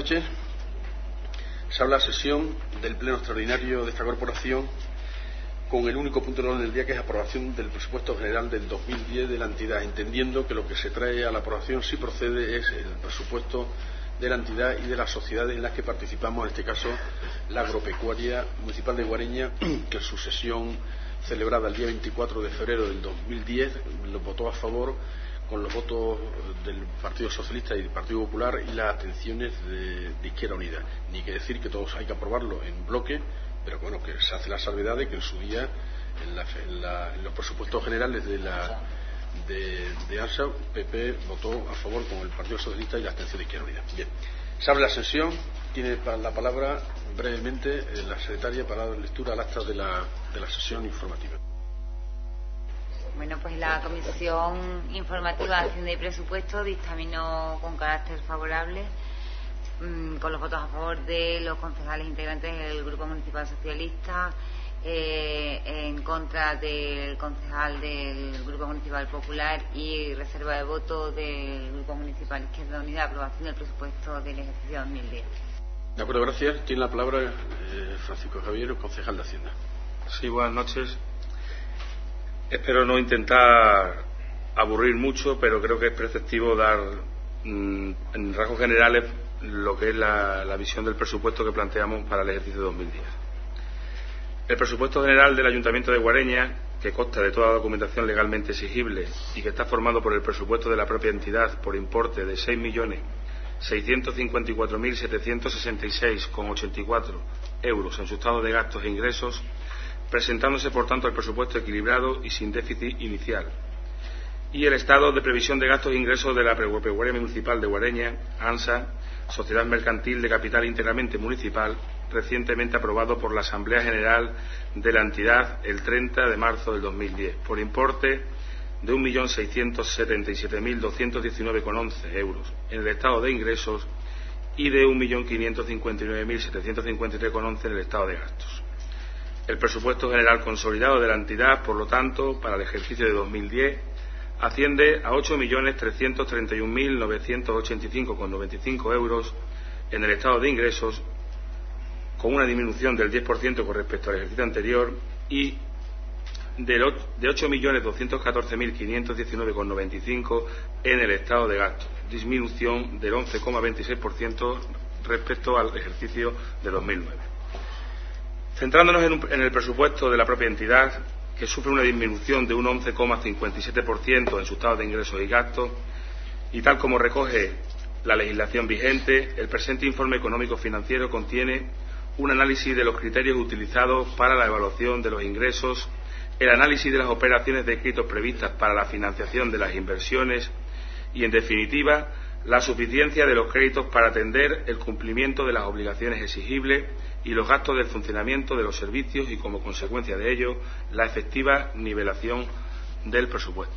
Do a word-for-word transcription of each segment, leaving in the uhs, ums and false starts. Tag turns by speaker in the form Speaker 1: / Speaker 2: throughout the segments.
Speaker 1: noches. Se habla la sesión del Pleno Extraordinario de esta Corporación con el único punto de orden del día, que es aprobación del presupuesto general del dos mil diez de la entidad, entendiendo que lo que se trae a la aprobación, si procede, es el presupuesto de la entidad y de las sociedades en las que participamos, en este caso la Agropecuaria Municipal de Guareña, que en su sesión celebrada el día veinticuatro de febrero del dos mil diez lo votó a favor, con los votos del Partido Socialista y del Partido Popular y las abstenciones de, de Izquierda Unida. Ni que decir que todos hay que aprobarlo en bloque, pero bueno, que se hace la salvedad de que en su día, en, la, en, la, en los presupuestos generales de la de, de ANSA, P P votó a favor con el Partido Socialista y la abstención de Izquierda Unida. Bien, se abre la sesión. Tiene la palabra brevemente la secretaria para dar lectura al acta de la, de la sesión informativa.
Speaker 2: Bueno, pues la Comisión Informativa de Hacienda y Presupuesto dictaminó con carácter favorable, mmm, con los votos a favor de los concejales integrantes del Grupo Municipal Socialista, eh, en contra del concejal del Grupo Municipal Popular y reserva de voto del Grupo Municipal Izquierda Unida, aprobación del presupuesto del ejercicio dos mil diez.
Speaker 1: De acuerdo, gracias. Tiene la palabra eh, Francisco Javier, concejal de Hacienda.
Speaker 3: Sí, buenas noches. Espero no intentar aburrir mucho, pero creo que es preceptivo dar mmm, en rasgos generales lo que es la, la visión del presupuesto que planteamos para el ejercicio dos mil diez. El presupuesto general del Ayuntamiento de Guareña, que consta de toda la documentación legalmente exigible y que está formado por el presupuesto de la propia entidad por importe de seis millones seiscientos cincuenta y cuatro mil setecientos sesenta y seis coma ochenta y cuatro euros en su estado de gastos e ingresos, presentándose por tanto el presupuesto equilibrado y sin déficit inicial, y el estado de previsión de gastos e ingresos de la Agropecuaria Municipal de Guareña, ANSA, Sociedad Mercantil de Capital Íntegramente Municipal, recientemente aprobado por la Asamblea General de la entidad el treinta de marzo del dos mil diez, por importe de un millón seiscientos setenta y siete mil doscientos diecinueve coma once euros en el estado de ingresos y de un millón quinientos cincuenta y nueve mil setecientos cincuenta y tres coma once en el estado de gastos. El presupuesto general consolidado de la entidad, por lo tanto, para el ejercicio de dos mil diez, asciende a ocho millones trescientos treinta y un mil novecientos ochenta y cinco coma noventa y cinco euros en el estado de ingresos, con una disminución del diez por ciento con respecto al ejercicio anterior, y de ocho millones doscientos catorce mil quinientos diecinueve coma noventa y cinco en el estado de gastos, disminución del once coma veintiséis por ciento respecto al ejercicio de dos mil nueve. Centrándonos en, un, en el presupuesto de la propia entidad, que sufre una disminución de un once coma cincuenta y siete por ciento en su estado de ingresos y gastos, y tal como recoge la legislación vigente, el presente informe económico financiero contiene un análisis de los criterios utilizados para la evaluación de los ingresos, el análisis de las operaciones de créditos previstas para la financiación de las inversiones y, en definitiva, la suficiencia de los créditos para atender el cumplimiento de las obligaciones exigibles y los gastos del funcionamiento de los servicios y, como consecuencia de ello, la efectiva nivelación del presupuesto.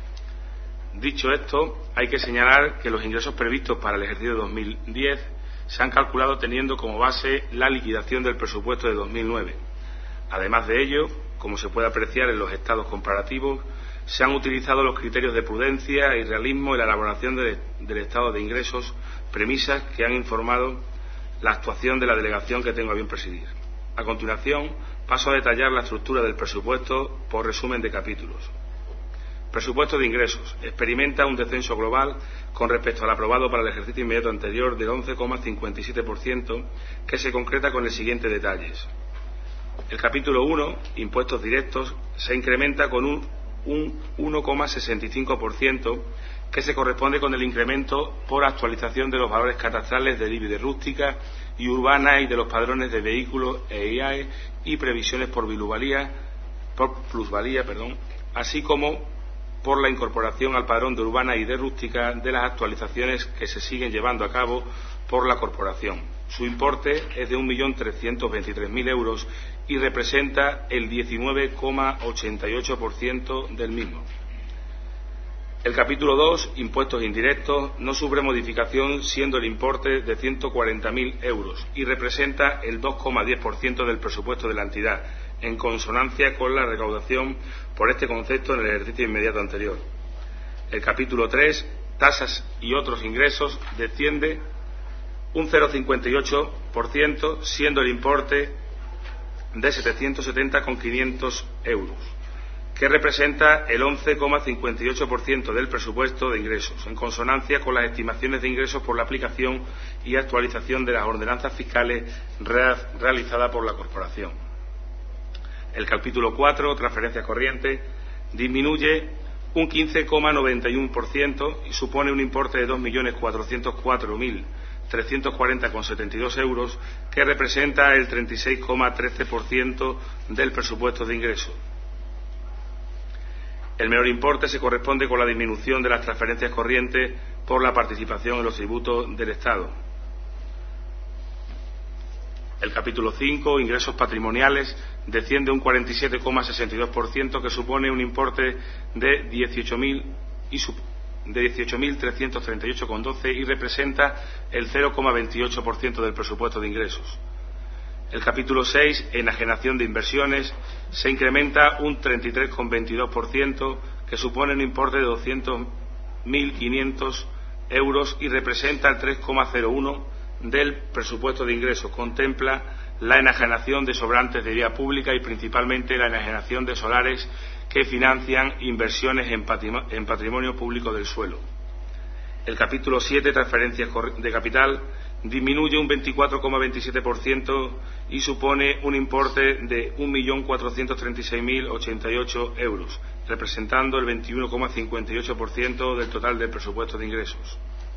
Speaker 3: Dicho esto, hay que señalar que los ingresos previstos para el ejercicio dos mil diez se han calculado teniendo como base la liquidación del presupuesto de dos mil nueve. Además de ello, como se puede apreciar en los estados comparativos, se han utilizado los criterios de prudencia y realismo en la elaboración de, del estado de ingresos, premisas que han informado la actuación de la delegación que tengo a bien presidir. A continuación, paso a detallar la estructura del presupuesto por resumen de capítulos. Presupuesto de ingresos. Experimenta un descenso global con respecto al aprobado para el ejercicio inmediato anterior del once coma cincuenta y siete por ciento, que se concreta con el siguiente detalles. El capítulo uno, impuestos directos, se incrementa con un, un uno coma sesenta y cinco por ciento, que se corresponde con el incremento por actualización de los valores catastrales del I B I de rústica y urbana y de los padrones de vehículos e I A E y previsiones por plusvalía, por plusvalía, perdón, así como por la incorporación al padrón de urbana y de rústica de las actualizaciones que se siguen llevando a cabo por la corporación. Su importe es de un millón trescientos veintitrés mil euros y representa el diecinueve coma ochenta y ocho por ciento del mismo. El capítulo dos, impuestos indirectos, no sufre modificación, siendo el importe de ciento cuarenta mil euros y representa el dos coma diez por ciento del presupuesto de la entidad, en consonancia con la recaudación por este concepto en el ejercicio inmediato anterior. El capítulo tres, tasas y otros ingresos, desciende un cero coma cincuenta y ocho por ciento, siendo el importe de setecientos setenta coma quinientos euros, que representa el once coma cincuenta y ocho por ciento del presupuesto de ingresos, en consonancia con las estimaciones de ingresos por la aplicación y actualización de las ordenanzas fiscales realizadas por la Corporación. El capítulo cuatro, transferencias corrientes, disminuye un quince coma noventa y uno por ciento y supone un importe de dos millones cuatrocientos cuatro mil trescientos cuarenta coma setenta y dos euros, que representa el treinta y seis coma trece por ciento del presupuesto de ingresos. El menor importe se corresponde con la disminución de las transferencias corrientes por la participación en los tributos del Estado. El capítulo cinco, ingresos patrimoniales, desciende un cuarenta y siete coma sesenta y dos por ciento, que supone un importe de dieciocho mil trescientos treinta y ocho coma doce y representa el cero coma veintiocho por ciento del presupuesto de ingresos. El capítulo seis, enajenación de inversiones, se incrementa un treinta y tres coma veintidós por ciento, que supone un importe de doscientos mil quinientos euros y representa el tres coma cero uno por ciento del presupuesto de ingresos. Contempla la enajenación de sobrantes de vía pública y principalmente la enajenación de solares que financian inversiones en patrimonio, en patrimonio público del suelo. El capítulo siete, transferencias de capital, disminuye un veinticuatro coma veintisiete por ciento y supone un importe de un millón cuatrocientos treinta y seis mil ochenta y ocho euros, representando el veintiuno coma cincuenta y ocho por ciento del total del presupuesto de ingresos.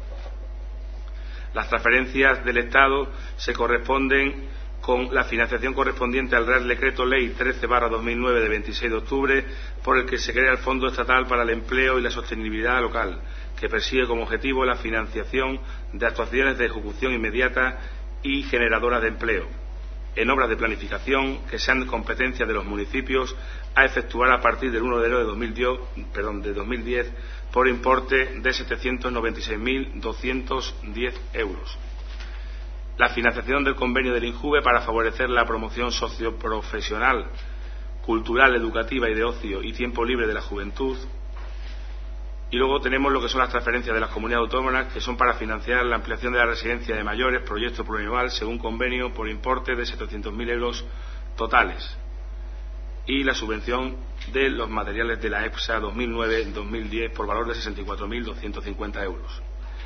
Speaker 3: Las transferencias del Estado se corresponden con la financiación correspondiente al Real Decreto Ley trece barra dos mil nueve de veintiséis de octubre, por el que se crea el Fondo Estatal para el Empleo y la Sostenibilidad Local, que persigue como objetivo la financiación de actuaciones de ejecución inmediata y generadoras de empleo en obras de planificación que sean competencia de los municipios a efectuar a partir del uno de enero de dos mil diez, perdón, de dos mil diez por importe de setecientos noventa y seis mil doscientos diez euros. La financiación del convenio del INJUVE para favorecer la promoción socioprofesional, cultural, educativa y de ocio y tiempo libre de la juventud. Y luego tenemos lo que son las transferencias de las comunidades autónomas, que son para financiar la ampliación de la residencia de mayores, proyecto plurianual según convenio por importe de setecientos mil euros totales. Y la subvención de los materiales de la EPSA dos mil nueve dos mil diez por valor de sesenta y cuatro mil doscientos cincuenta euros.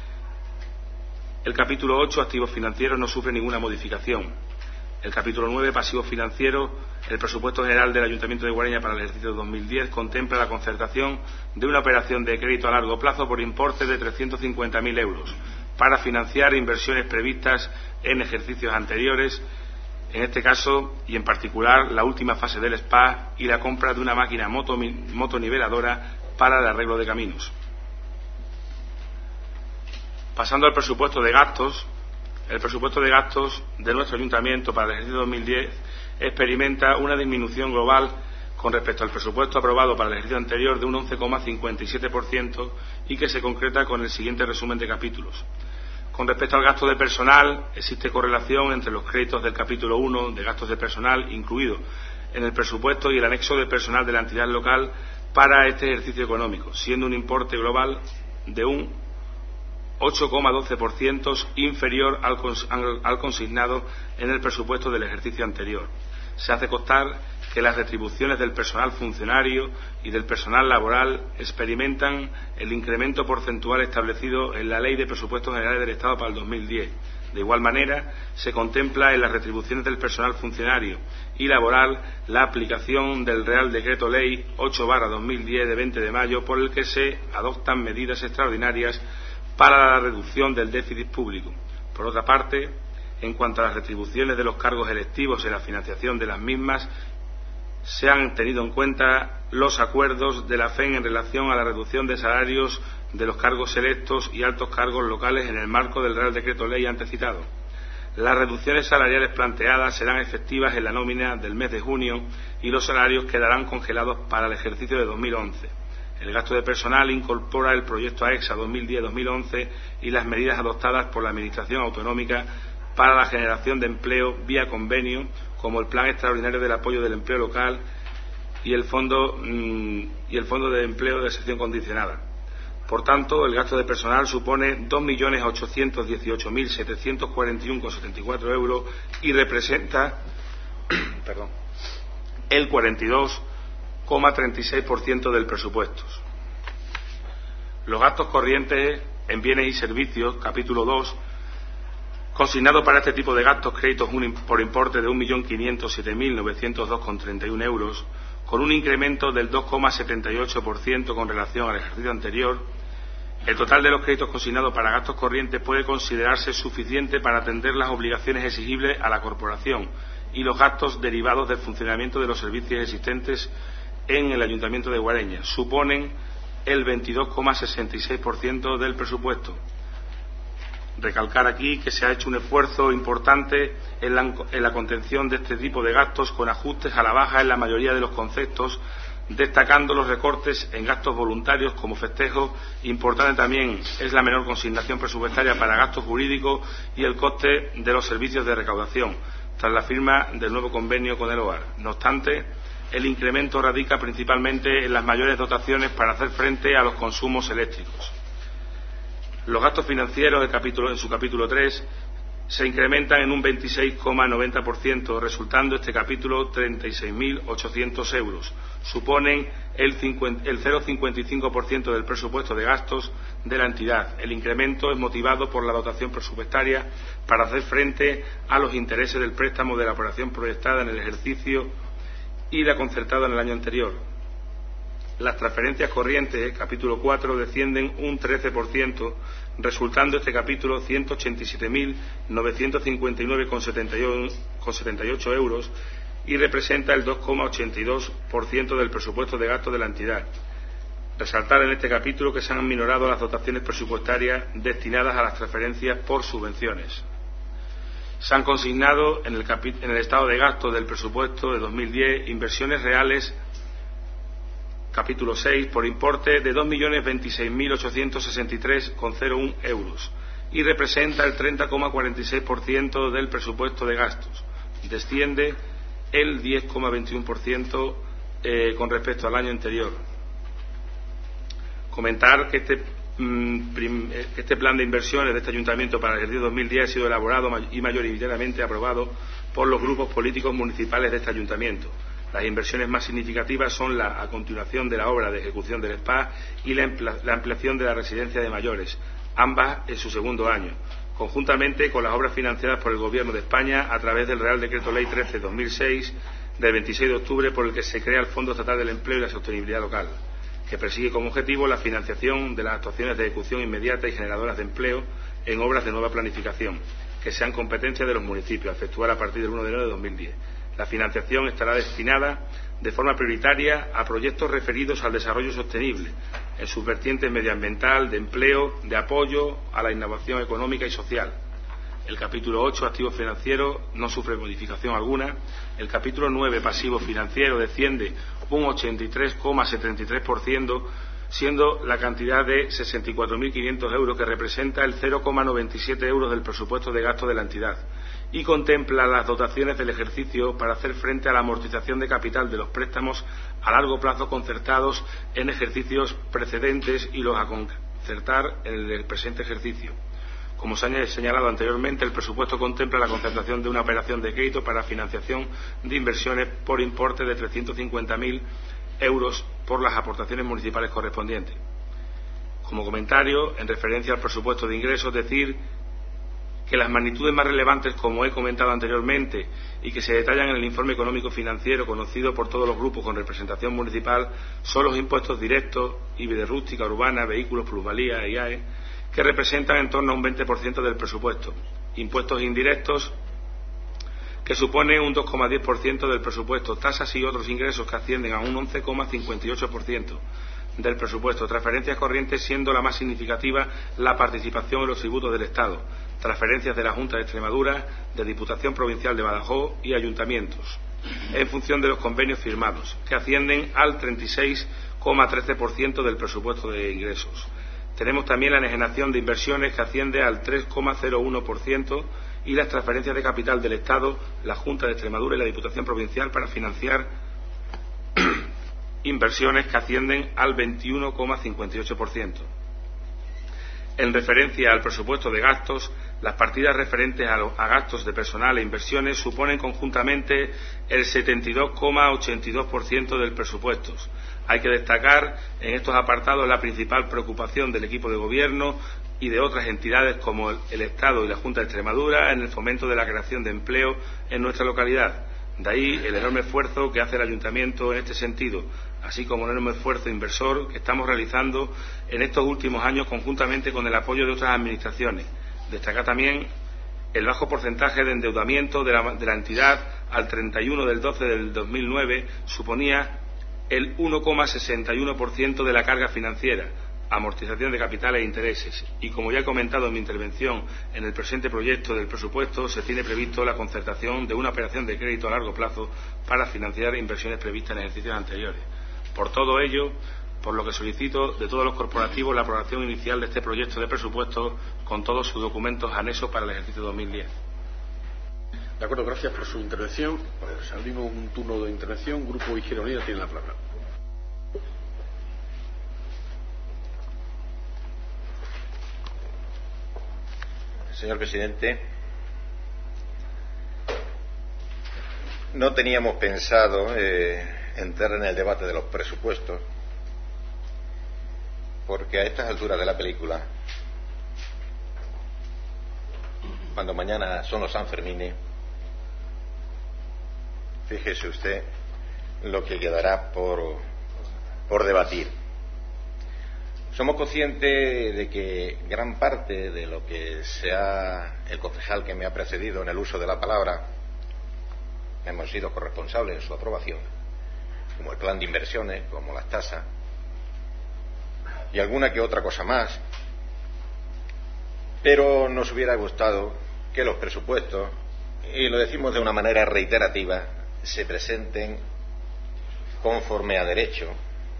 Speaker 3: El capítulo ocho, activos financieros, no sufre ninguna modificación. El capítulo nueve, pasivos financieros, el presupuesto general del Ayuntamiento de Guareña para el ejercicio dos mil diez contempla la concertación de una operación de crédito a largo plazo por importe de trescientos cincuenta mil euros para financiar inversiones previstas en ejercicios anteriores, en este caso y en particular la última fase del S P A y la compra de una máquina moto, motoniveladora para el arreglo de caminos. Pasando al presupuesto de gastos, el presupuesto de gastos de nuestro ayuntamiento para el ejercicio dos mil diez experimenta una disminución global con respecto al presupuesto aprobado para el ejercicio anterior de un once coma cincuenta y siete por ciento y que se concreta con el siguiente resumen de capítulos. Con respecto al gasto de personal, existe correlación entre los créditos del capítulo uno de gastos de personal incluido en el presupuesto y el anexo de personal de la entidad local para este ejercicio económico, siendo un importe global de un ocho coma doce por ciento inferior al, cons al consignado en el presupuesto del ejercicio anterior. Se hace constar que las retribuciones del personal funcionario y del personal laboral experimentan el incremento porcentual establecido en la Ley de Presupuestos Generales del Estado para el dos mil diez. De igual manera, se contempla en las retribuciones del personal funcionario y laboral la aplicación del Real Decreto Ley ocho barra dos mil diez de veinte de mayo, por el que se adoptan medidas extraordinarias para la reducción del déficit público. Por otra parte, en cuanto a las retribuciones de los cargos electivos en la financiación de las mismas, se han tenido en cuenta los acuerdos de la F E N en relación a la reducción de salarios de los cargos electos y altos cargos locales en el marco del Real Decreto Ley antes citado. Las reducciones salariales planteadas serán efectivas en la nómina del mes de junio y los salarios quedarán congelados para el ejercicio de dos mil once. El gasto de personal incorpora el proyecto AEXA dos mil diez dos mil once y las medidas adoptadas por la Administración Autonómica para la generación de empleo vía convenio, como el Plan Extraordinario del Apoyo del Empleo Local y el Fondo, mmm, y el Fondo de Empleo de Excepción Condicionada. Por tanto, el gasto de personal supone dos millones ochocientos dieciocho mil setecientos cuarenta y uno coma setenta y cuatro euros y representa perdón, el cuarenta y dos coma treinta y seis por ciento del presupuesto. Los gastos corrientes en bienes y servicios, capítulo dos, consignado para este tipo de gastos créditos por importe de un millón quinientos siete mil novecientos dos coma treinta y uno euros, con un incremento del dos coma setenta y ocho por ciento con relación al ejercicio anterior. El total de los créditos consignados para gastos corrientes puede considerarse suficiente para atender las obligaciones exigibles a la corporación y los gastos derivados del funcionamiento de los servicios existentes en el Ayuntamiento de Guareña. Suponen el veintidós coma sesenta y seis por ciento del presupuesto. Recalcar aquí que se ha hecho un esfuerzo importante en la, en la contención de este tipo de gastos con ajustes a la baja en la mayoría de los conceptos, destacando los recortes en gastos voluntarios como festejos. Importante también es la menor consignación presupuestaria para gastos jurídicos y el coste de los servicios de recaudación, tras la firma del nuevo convenio con el hogar. No obstante, el incremento radica principalmente en las mayores dotaciones para hacer frente a los consumos eléctricos. Los gastos financieros del capítulo, en su capítulo tres se incrementan en un veintiséis coma noventa por ciento, resultando este capítulo treinta y seis mil ochocientos euros. Suponen el, el cero coma cincuenta y cinco por ciento del presupuesto de gastos de la entidad. El incremento es motivado por la dotación presupuestaria para hacer frente a los intereses del préstamo de la operación proyectada en el ejercicio y la concertada en el año anterior. Las transferencias corrientes, capítulo cuatro, descienden un trece por ciento, resultando este capítulo ciento ochenta y siete mil novecientos cincuenta y nueve coma setenta y ocho euros y representa el dos coma ochenta y dos por ciento del presupuesto de gasto de la entidad. Resaltar en este capítulo que se han minorado las dotaciones presupuestarias destinadas a las transferencias por subvenciones. Se han consignado en el, en el estado de gasto del presupuesto de dos mil diez inversiones reales, capítulo seis, por importe de dos millones veintiséis mil ochocientos sesenta y tres coma cero uno euros y representa el treinta coma cuarenta y seis por ciento del presupuesto de gastos. Desciende el diez coma veintiuno por ciento eh, con respecto al año anterior. Comentar que este, mm, prim, este plan de inversiones de este ayuntamiento para el ejercicio dos mil diez ha sido elaborado y mayoritariamente aprobado por los grupos políticos municipales de este ayuntamiento. Las inversiones más significativas son la a continuación de la obra de ejecución del S P A y la, la ampliación de la residencia de mayores, ambas en su segundo año, conjuntamente con las obras financiadas por el Gobierno de España a través del Real Decreto Ley trece barra dos mil seis del veintiséis de octubre, por el que se crea el Fondo Estatal del Empleo y la Sostenibilidad Local, que persigue como objetivo la financiación de las actuaciones de ejecución inmediata y generadoras de empleo en obras de nueva planificación, que sean competencia de los municipios, a efectuar a partir del uno de enero de dos mil diez. La financiación estará destinada de forma prioritaria a proyectos referidos al desarrollo sostenible, en sus vertientes medioambiental, de empleo, de apoyo a la innovación económica y social. El capítulo ocho, activos financieros, no sufre modificación alguna. El capítulo nueve, pasivos financieros, desciende un ochenta y tres coma setenta y tres por ciento, siendo la cantidad de sesenta y cuatro mil quinientos euros, que representa el cero coma noventa y siete euros del presupuesto de gasto de la entidad, y contempla las dotaciones del ejercicio para hacer frente a la amortización de capital de los préstamos a largo plazo concertados en ejercicios precedentes y los a concertar en el presente ejercicio. Como se ha señalado anteriormente, el presupuesto contempla la concertación de una operación de crédito para financiación de inversiones por importe de trescientos cincuenta mil euros por las aportaciones municipales correspondientes. Como comentario, en referencia al presupuesto de ingresos, decir que las magnitudes más relevantes, como he comentado anteriormente, y que se detallan en el informe económico financiero conocido por todos los grupos con representación municipal, son los impuestos directos, I B I de rústica, urbana, vehículos, plusvalía e I A E, que representan en torno a un veinte por ciento del presupuesto. Impuestos indirectos, que suponen un dos coma diez por ciento del presupuesto. Tasas y otros ingresos, que ascienden a un once coma cincuenta y ocho por ciento del presupuesto. Transferencias corrientes, siendo la más significativa la participación en los tributos del Estado. Transferencias de la Junta de Extremadura, de Diputación Provincial de Badajoz y ayuntamientos, en función de los convenios firmados, que ascienden al treinta y seis coma trece por ciento del presupuesto de ingresos. Tenemos también la enajenación de inversiones, que asciende al tres coma cero uno por ciento, y las transferencias de capital del Estado, la Junta de Extremadura y la Diputación Provincial para financiar inversiones, que ascienden al veintiuno coma cincuenta y ocho por ciento. En referencia al presupuesto de gastos, las partidas referentes a, lo, a gastos de personal e inversiones suponen conjuntamente el setenta y dos coma ochenta y dos por ciento del presupuesto. Hay que destacar en estos apartados la principal preocupación del equipo de gobierno y de otras entidades como el, el Estado y la Junta de Extremadura en el fomento de la creación de empleo en nuestra localidad. De ahí el enorme esfuerzo que hace el Ayuntamiento en este sentido, así como el enorme esfuerzo inversor que estamos realizando en estos últimos años conjuntamente con el apoyo de otras administraciones. Destaca también el bajo porcentaje de endeudamiento de la, de la entidad al treinta y uno del doce del dos mil nueve suponía el uno coma sesenta y uno por ciento de la carga financiera, amortización de capitales e intereses, y como ya he comentado en mi intervención, en el presente proyecto del presupuesto se tiene previsto la concertación de una operación de crédito a largo plazo para financiar inversiones previstas en ejercicios anteriores. Por todo ello, por lo que solicito de todos los corporativos la aprobación inicial de este proyecto de presupuesto con todos sus documentos anexos para el ejercicio dos mil diez.
Speaker 1: De acuerdo, gracias por su intervención. Pues abrimos un turno de intervención. Grupo Izquierda Unida tiene la palabra.
Speaker 4: Señor presidente, no teníamos pensado eh, entrar en el debate de los presupuestos, porque a estas alturas de la película, cuando mañana son los Sanfermines, fíjese usted lo que quedará por, por debatir. Somos conscientes de que gran parte de lo que sea el concejal que me ha precedido en el uso de la palabra hemos sido corresponsables en su aprobación, como el plan de inversiones, como las tasas y alguna que otra cosa más, pero nos hubiera gustado que los presupuestos, y lo decimos de una manera reiterativa, se presenten conforme a derecho.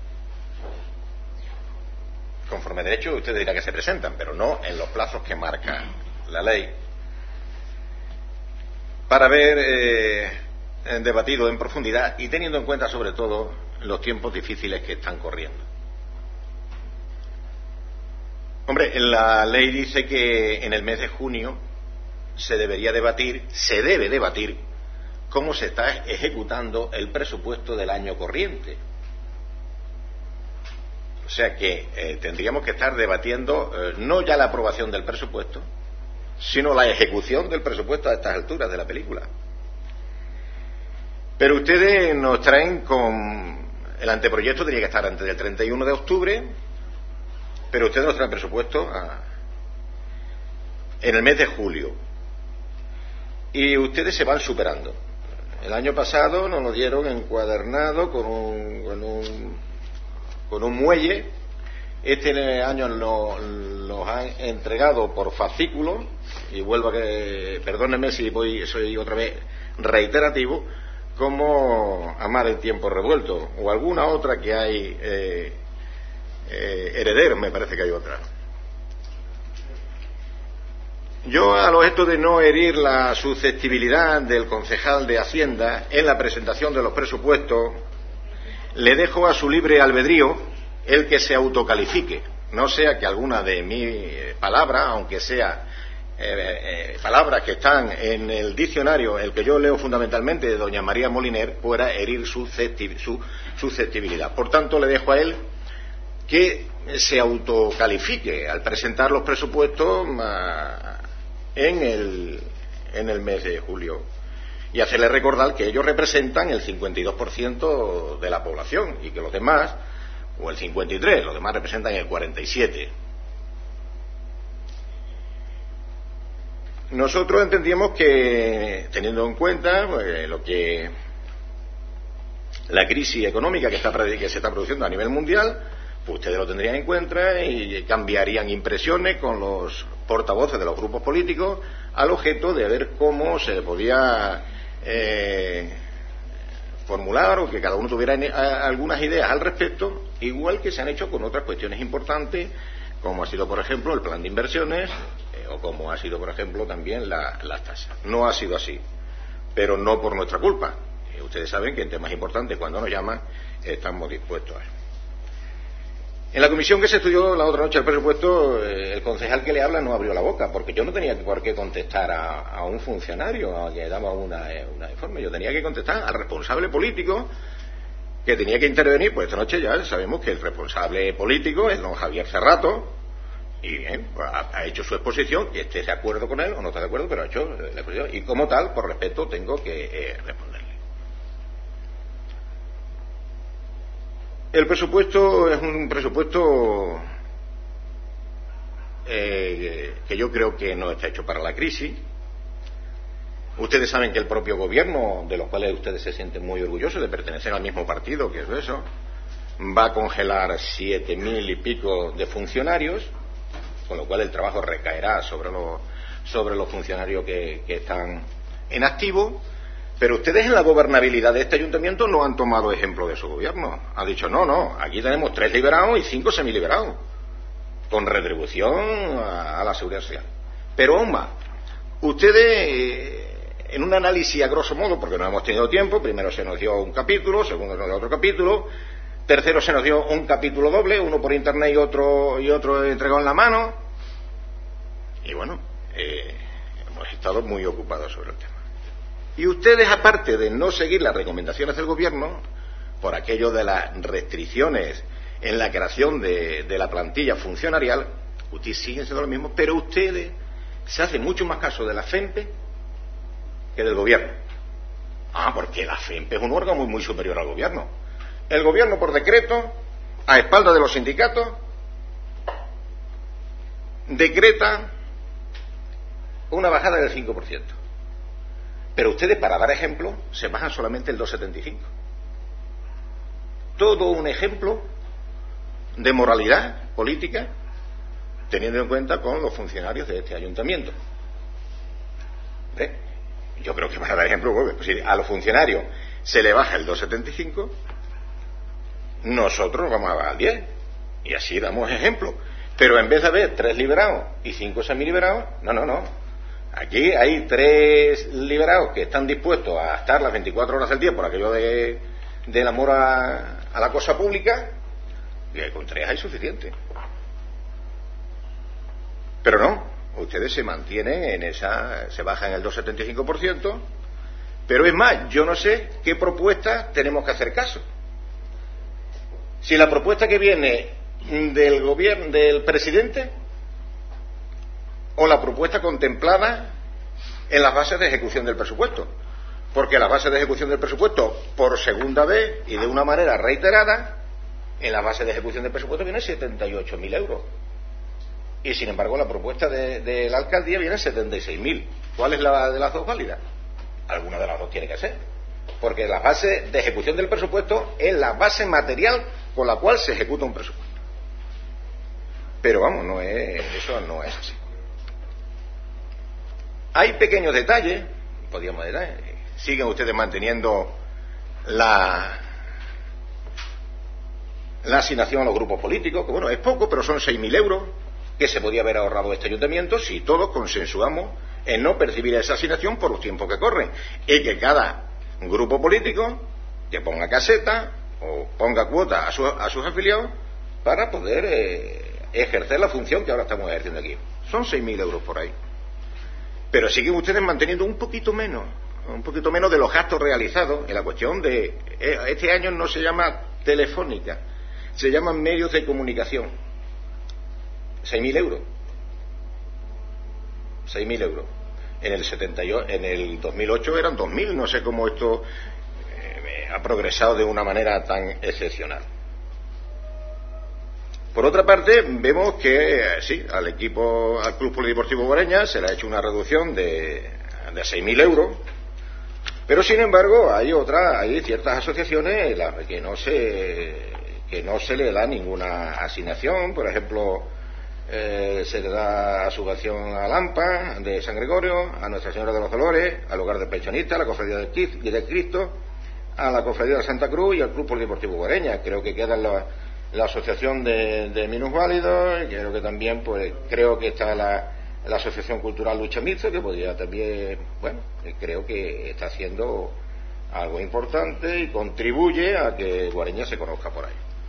Speaker 4: Conforme a derecho usted dirá que se presentan, pero no en los plazos que marca la ley, para haber eh, debatido en profundidad y teniendo en cuenta sobre todo los tiempos difíciles que están corriendo. Hombre, la ley dice que en el mes de junio se debería debatir, se debe debatir cómo se está ejecutando el presupuesto del año corriente. O sea que eh, tendríamos que estar debatiendo eh, no ya la aprobación del presupuesto, sino la ejecución del presupuesto a estas alturas de la película. Pero ustedes nos traen con... El anteproyecto tenía que estar antes del treinta y uno de octubre, pero ustedes nos traen presupuesto a, en el mes de julio. Y ustedes se van superando. El año pasado nos lo dieron encuadernado con un... Con un con un muelle. Este año los lo han entregado por fascículos, y vuelvo a que, perdónenme si voy, soy otra vez reiterativo, como Amar en tiempo revuelto, o alguna otra que hay, eh, eh, Herederos, me parece que hay otra. Yo, a los efectos de no herir la susceptibilidad del concejal de Hacienda en la presentación de los presupuestos, le dejo a su libre albedrío el que se autocalifique, no sea que alguna de mis palabras, aunque sea eh, eh, palabras que están en el diccionario, el que yo leo fundamentalmente de doña María Moliner, pueda herir su susceptibilidad. Por tanto, le dejo a él que se autocalifique al presentar los presupuestos en el, en el mes de julio. Y hacerle recordar que ellos representan el cincuenta y dos por ciento de la población y que los demás, o el cincuenta y tres por ciento, los demás representan el cuarenta y siete por ciento. Nosotros entendíamos que, teniendo en cuenta pues, lo que la crisis económica que, está, que se está produciendo a nivel mundial, pues ustedes lo tendrían en cuenta y cambiarían impresiones con los portavoces de los grupos políticos al objeto de ver cómo se podía Eh, formular o que cada uno tuviera algunas ideas al respecto, igual que se han hecho con otras cuestiones importantes, como ha sido, por ejemplo, el plan de inversiones eh, o como ha sido, por ejemplo, también la, las tasas. No ha sido así, pero no por nuestra culpa. Eh, ustedes saben que en temas importantes, cuando nos llaman, estamos dispuestos a eso. En la comisión que se estudió la otra noche el presupuesto, eh, el concejal que le habla no abrió la boca, porque yo no tenía por qué contestar a, a un funcionario a que daba una, eh, una informe. Yo tenía que contestar al responsable político que tenía que intervenir. Pues esta noche ya sabemos que el responsable político es don Javier Cerrato, y bien, pues ha, ha hecho su exposición, que esté de acuerdo con él o no está de acuerdo, pero ha hecho la exposición, y como tal, por respeto, tengo que eh, responderle. El presupuesto es un presupuesto eh, que yo creo que no está hecho para la crisis. Ustedes saben que el propio gobierno, de los cuales ustedes se sienten muy orgullosos de pertenecer al mismo partido, que es eso, va a congelar siete mil y pico de funcionarios, con lo cual el trabajo recaerá sobre los, sobre los funcionarios que, que están en activo. Pero ustedes en la gobernabilidad de este ayuntamiento no han tomado ejemplo de su gobierno. Han dicho, no, no, aquí tenemos tres liberados y cinco semiliberados, con retribución a, a la seguridad social. Pero aún más, ustedes, eh, en un análisis a grosso modo, porque no hemos tenido tiempo, primero se nos dio un capítulo, segundo se nos dio otro capítulo, tercero se nos dio un capítulo doble, uno por internet y otro, y otro entregado en la mano, y bueno, eh, hemos estado muy ocupados sobre el tema. Y ustedes, aparte de no seguir las recomendaciones del gobierno, por aquello de las restricciones en la creación de, de la plantilla funcionarial, ustedes siguen siendo lo mismo, pero ustedes se hacen mucho más caso de la FEMPE que del gobierno. Ah, porque la FEMPE es un órgano muy, muy superior al gobierno. El gobierno, por decreto, a espaldas de los sindicatos, decreta una bajada del cinco por ciento. Pero ustedes, para dar ejemplo, se bajan solamente el dos coma setenta y cinco. Todo un ejemplo de moralidad política, teniendo en cuenta con los funcionarios de este ayuntamiento. ¿Eh? Yo creo que para dar ejemplo, pues, si a los funcionarios se le baja el dos coma setenta y cinco, nosotros vamos a bajar al diez. Y así damos ejemplo. Pero en vez de haber tres liberados y cinco semiliberados, no, no, no. Aquí hay tres liberados que están dispuestos a estar las veinticuatro horas del día por aquello de, del amor a, a la cosa pública, y con tres hay suficiente. Pero no, ustedes se mantienen en esa, se bajan el dos coma setenta y cinco por ciento, pero es más, yo no sé qué propuesta tenemos que hacer caso. Si la propuesta que viene del gobierno, del presidente, o la propuesta contemplada en las bases de ejecución del presupuesto. Porque las bases de ejecución del presupuesto, por segunda vez y de una manera reiterada, en las bases de ejecución del presupuesto viene setenta y ocho mil euros. Y sin embargo la propuesta de, de la alcaldía viene setenta y seis mil. ¿Cuál es la de las dos válida? Alguna de las dos tiene que ser. Porque la base de ejecución del presupuesto es la base material con la cual se ejecuta un presupuesto. Pero vamos, no es, eso no es así. Hay pequeños detalles, podríamos decir, siguen ustedes manteniendo la, la asignación a los grupos políticos, que bueno, es poco, pero son seis mil euros que se podía haber ahorrado este ayuntamiento si todos consensuamos en no percibir esa asignación por los tiempos que corren, y que cada grupo político que ponga caseta o ponga cuota a, su, a sus afiliados para poder eh, ejercer la función que ahora estamos ejerciendo aquí. Son seis mil euros por ahí. Pero siguen ustedes manteniendo un poquito menos, un poquito menos de los gastos realizados en la cuestión de... Este año no se llama telefónica, se llaman medios de comunicación. seis mil euros. seis mil euros. En el, setenta y ocho, en el dos mil ocho eran dos mil, no sé cómo esto eh, ha progresado de una manera tan excepcional. Por otra parte, vemos que, sí, al equipo, al Club Polideportivo Guareña se le ha hecho una reducción de, de seis mil euros, pero sin embargo hay otra, hay ciertas asociaciones en las que no se, que no se le da ninguna asignación. Por ejemplo, eh, se le da subvención a Lampa de San Gregorio, a Nuestra Señora de los Dolores, al Hogar del Pensionista, a la Cofradía de Cristo, a la Cofradía de Santa Cruz y al Club Polideportivo Guareña. Creo que quedan los la asociación de, de minusválidos, y creo que también, pues, creo que está la, la asociación cultural Lucha Mixto, que podría también, bueno, creo que está haciendo algo importante y contribuye a que Guareña se conozca por ahí.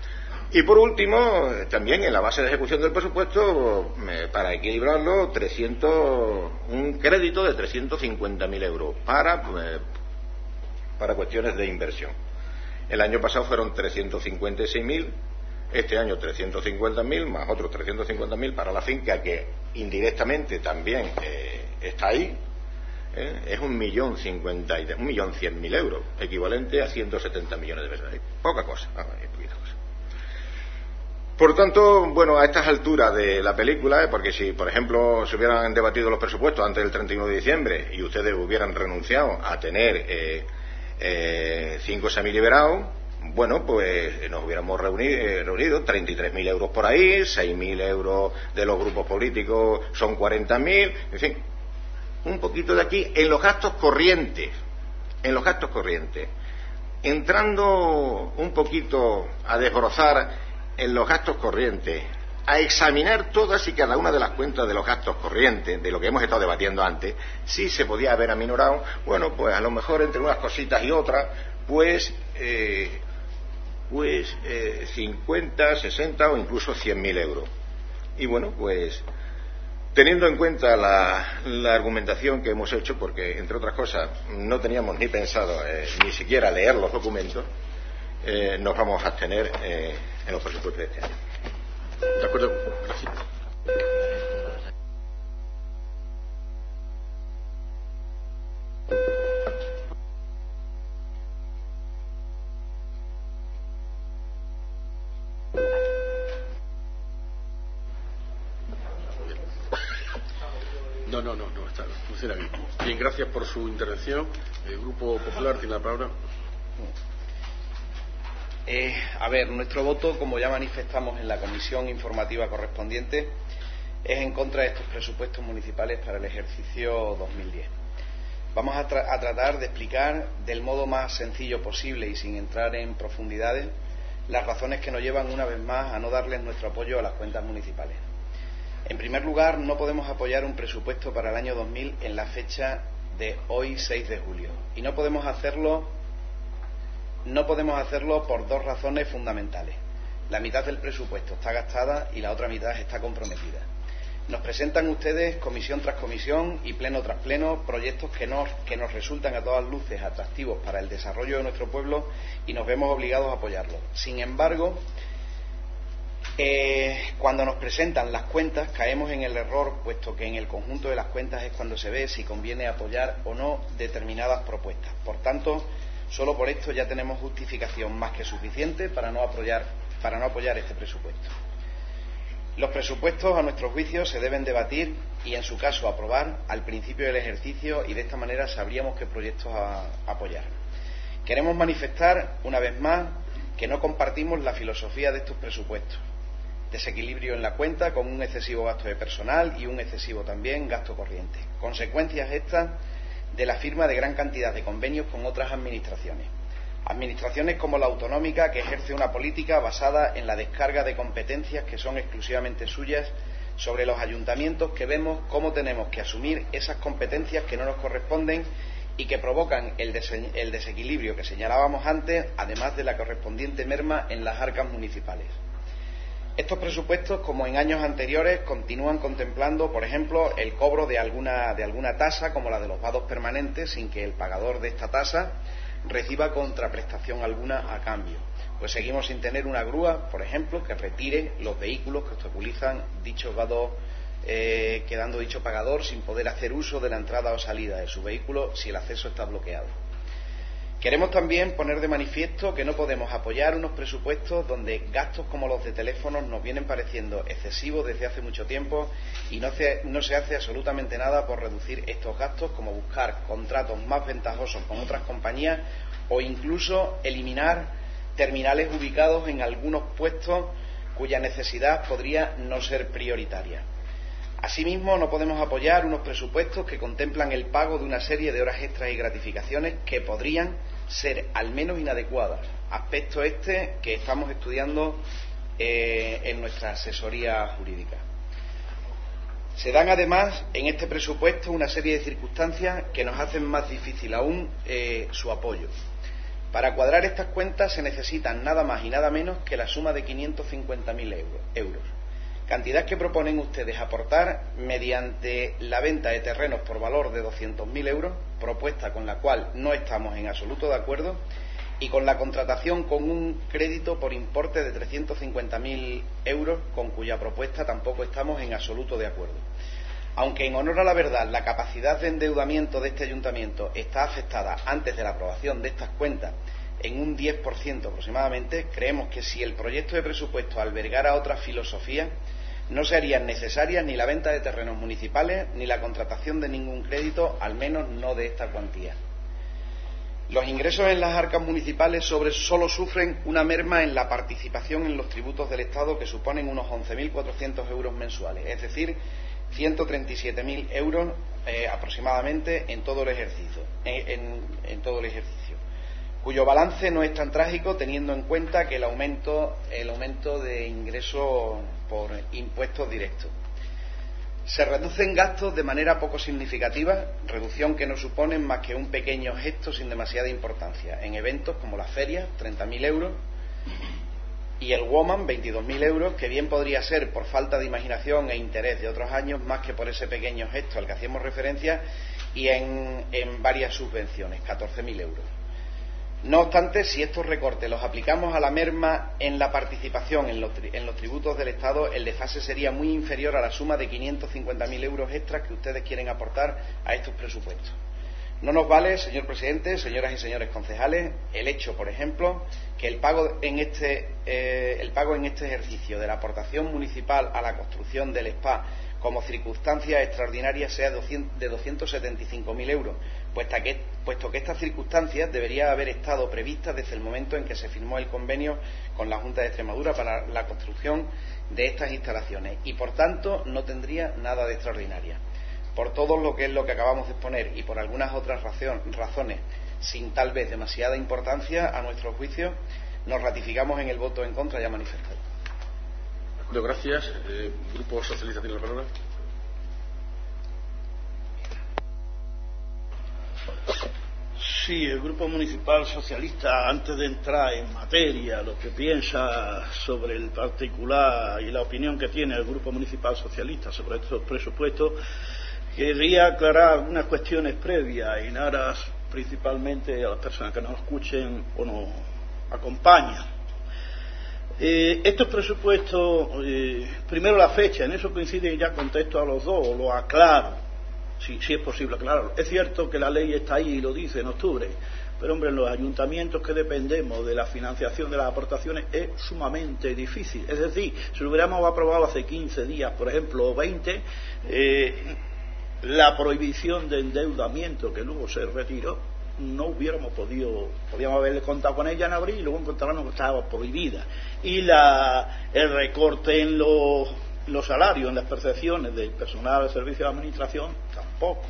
Speaker 4: Y por último, también en la base de ejecución del presupuesto, para equilibrarlo, trescientos, un crédito de trescientos cincuenta mil euros para, para cuestiones de inversión. El año pasado fueron trescientos cincuenta y seis mil, este año trescientos cincuenta mil, más otros trescientos cincuenta mil para la finca, que indirectamente también eh, está ahí. ¿Eh? Es un millón cincuenta un millón cien mil euros, equivalente a ciento setenta millones de pesos. Hay poca cosa, ah, hay poquita cosa. Por tanto, bueno, a estas alturas de la película, ¿eh? Porque si, por ejemplo, se hubieran debatido los presupuestos antes del treinta y uno de diciembre y ustedes hubieran renunciado a tener eh, eh, cinco semiliberados, bueno, pues nos hubiéramos reunido, eh, reunido treinta y tres mil euros por ahí, seis mil euros de los grupos políticos son cuarenta mil, en fin, un poquito de aquí en los gastos corrientes, en los gastos corrientes, entrando un poquito a desbrozar en los gastos corrientes, a examinar todas y cada una de las cuentas de los gastos corrientes, de lo que hemos estado debatiendo antes, si se podía haber aminorado, bueno, pues a lo mejor entre unas cositas y otras, pues, eh, pues eh, cincuenta, sesenta o incluso cien mil euros. Y bueno, pues teniendo en cuenta la, la argumentación que hemos hecho, porque entre otras cosas no teníamos ni pensado eh, ni siquiera leer los documentos, eh, nos vamos a abstener eh, en los presupuestos de este año.
Speaker 1: De acuerdo, gracias. No, no, no, no, está, funciona bien. Bien, gracias por su intervención. El Grupo Popular tiene la palabra.
Speaker 5: Eh, a ver, nuestro voto, como ya manifestamos en la comisión informativa correspondiente, es en contra de estos presupuestos municipales para el ejercicio dos mil diez. Vamos a, tra a tratar de explicar del modo más sencillo posible y sin entrar en profundidades las razones que nos llevan una vez más a no darles nuestro apoyo a las cuentas municipales. En primer lugar, no podemos apoyar un presupuesto para el año dos mil en la fecha de hoy, seis de julio. Y no podemos hacerlo, no podemos hacerlo por dos razones fundamentales. La mitad del presupuesto está gastada y la otra mitad está comprometida. Nos presentan ustedes, comisión tras comisión y pleno tras pleno, proyectos que nos, que nos resultan a todas luces atractivos para el desarrollo de nuestro pueblo y nos vemos obligados a apoyarlos. Sin embargo, Eh, cuando nos presentan las cuentas caemos en el error, puesto que en el conjunto de las cuentas es cuando se ve si conviene apoyar o no determinadas propuestas. Por tanto, solo por esto ya tenemos justificación más que suficiente para no apoyar, para no apoyar este presupuesto. Los presupuestos, a nuestro juicio, se deben debatir y, en su caso, aprobar al principio del ejercicio, y de esta manera sabríamos qué proyectos a, a apoyar. Queremos manifestar, una vez más, que no compartimos la filosofía de estos presupuestos. Desequilibrio en la cuenta, con un excesivo gasto de personal y un excesivo también gasto corriente. Consecuencias estas de la firma de gran cantidad de convenios con otras administraciones. Administraciones como la autonómica, que ejerce una política basada en la descarga de competencias que son exclusivamente suyas sobre los ayuntamientos, que vemos cómo tenemos que asumir esas competencias que no nos corresponden y que provocan el, des el desequilibrio que señalábamos antes, además de la correspondiente merma en las arcas municipales. Estos presupuestos, como en años anteriores, continúan contemplando, por ejemplo, el cobro de alguna, de alguna tasa, como la de los vados permanentes, sin que el pagador de esta tasa reciba contraprestación alguna a cambio. Pues seguimos sin tener una grúa, por ejemplo, que retire los vehículos que obstaculizan dichos vados, eh, quedando dicho pagador sin poder hacer uso de la entrada o salida de su vehículo si el acceso está bloqueado. Queremos también poner de manifiesto que no podemos apoyar unos presupuestos donde gastos como los de teléfonos nos vienen pareciendo excesivos desde hace mucho tiempo y no se, no se hace absolutamente nada por reducir estos gastos, como buscar contratos más ventajosos con otras compañías o incluso eliminar terminales ubicados en algunos puestos cuya necesidad podría no ser prioritaria. Asimismo, no podemos apoyar unos presupuestos que contemplan el pago de una serie de horas extras y gratificaciones que podrían ser al menos inadecuadas, aspecto este que estamos estudiando eh, en nuestra asesoría jurídica. Se dan además en este presupuesto una serie de circunstancias que nos hacen más difícil aún eh, su apoyo. Para cuadrar estas cuentas se necesitan nada más y nada menos que la suma de quinientos cincuenta mil euros, cantidad que proponen ustedes aportar mediante la venta de terrenos por valor de doscientos mil euros, propuesta con la cual no estamos en absoluto de acuerdo, y con la contratación con un crédito por importe de trescientos cincuenta mil euros, con cuya propuesta tampoco estamos en absoluto de acuerdo. Aunque en honor a la verdad la capacidad de endeudamiento de este ayuntamiento está afectada antes de la aprobación de estas cuentas en un diez por ciento aproximadamente, creemos que si el proyecto de presupuesto albergara otra filosofía, no serían necesarias ni la venta de terrenos municipales ni la contratación de ningún crédito, al menos no de esta cuantía. Los ingresos en las arcas municipales sobre, solo sufren una merma en la participación en los tributos del Estado, que suponen unos once mil cuatrocientos euros mensuales, es decir, ciento treinta y siete mil euros eh, aproximadamente en todo el ejercicio, en, en, en todo el ejercicio, cuyo balance no es tan trágico teniendo en cuenta que el aumento, el aumento de ingresos por impuestos directos. Se reducen gastos de manera poco significativa, reducción que no suponen más que un pequeño gesto sin demasiada importancia, en eventos como las ferias, treinta mil euros, y el Woman, veintidós mil euros, que bien podría ser por falta de imaginación e interés de otros años, más que por ese pequeño gesto al que hacíamos referencia, y en, en varias subvenciones, catorce mil euros. No obstante, si estos recortes los aplicamos a la merma en la participación en los, en los tributos del Estado, el desfase sería muy inferior a la suma de quinientos cincuenta mil euros extras que ustedes quieren aportar a estos presupuestos. No nos vale, señor presidente, señoras y señores concejales, el hecho, por ejemplo, que el pago en este, eh, el pago en este ejercicio de la aportación municipal a la construcción del spa como circunstancia extraordinaria sea de doscientos setenta y cinco mil euros, puesto que, puesto que estas circunstancias deberían haber estado previstas desde el momento en que se firmó el convenio con la Junta de Extremadura para la construcción de estas instalaciones, y por tanto no tendría nada de extraordinaria. Por todo lo que es lo que acabamos de exponer y por algunas otras razones sin tal vez demasiada importancia a nuestro juicio, nos ratificamos en el voto en contra ya manifestado.
Speaker 1: Muchas gracias. Eh, Grupo Socialista tiene la palabra.
Speaker 6: Sí, el Grupo Municipal Socialista, antes de entrar en materia, lo que piensa sobre el particular y la opinión que tiene el Grupo Municipal Socialista sobre estos presupuestos, querría aclarar algunas cuestiones previas en aras principalmente a las personas que nos escuchen o nos acompañan. Eh, estos presupuestos, eh, primero la fecha, en eso coincide, y ya contesto a los dos, lo aclaro, si, si es posible aclararlo. Es cierto que la ley está ahí y lo dice en octubre, pero hombre, en los ayuntamientos que dependemos de la financiación de las aportaciones es sumamente difícil. Es decir, si lo hubiéramos aprobado hace quince días, por ejemplo, o veinte, eh, la prohibición de endeudamiento que luego se retiró, no hubiéramos podido, podíamos haberle contado con ella en abril y luego encontrarnos que estaba prohibida. Y la, el recorte en los, los salarios, en las percepciones del personal de servicio de administración, tampoco.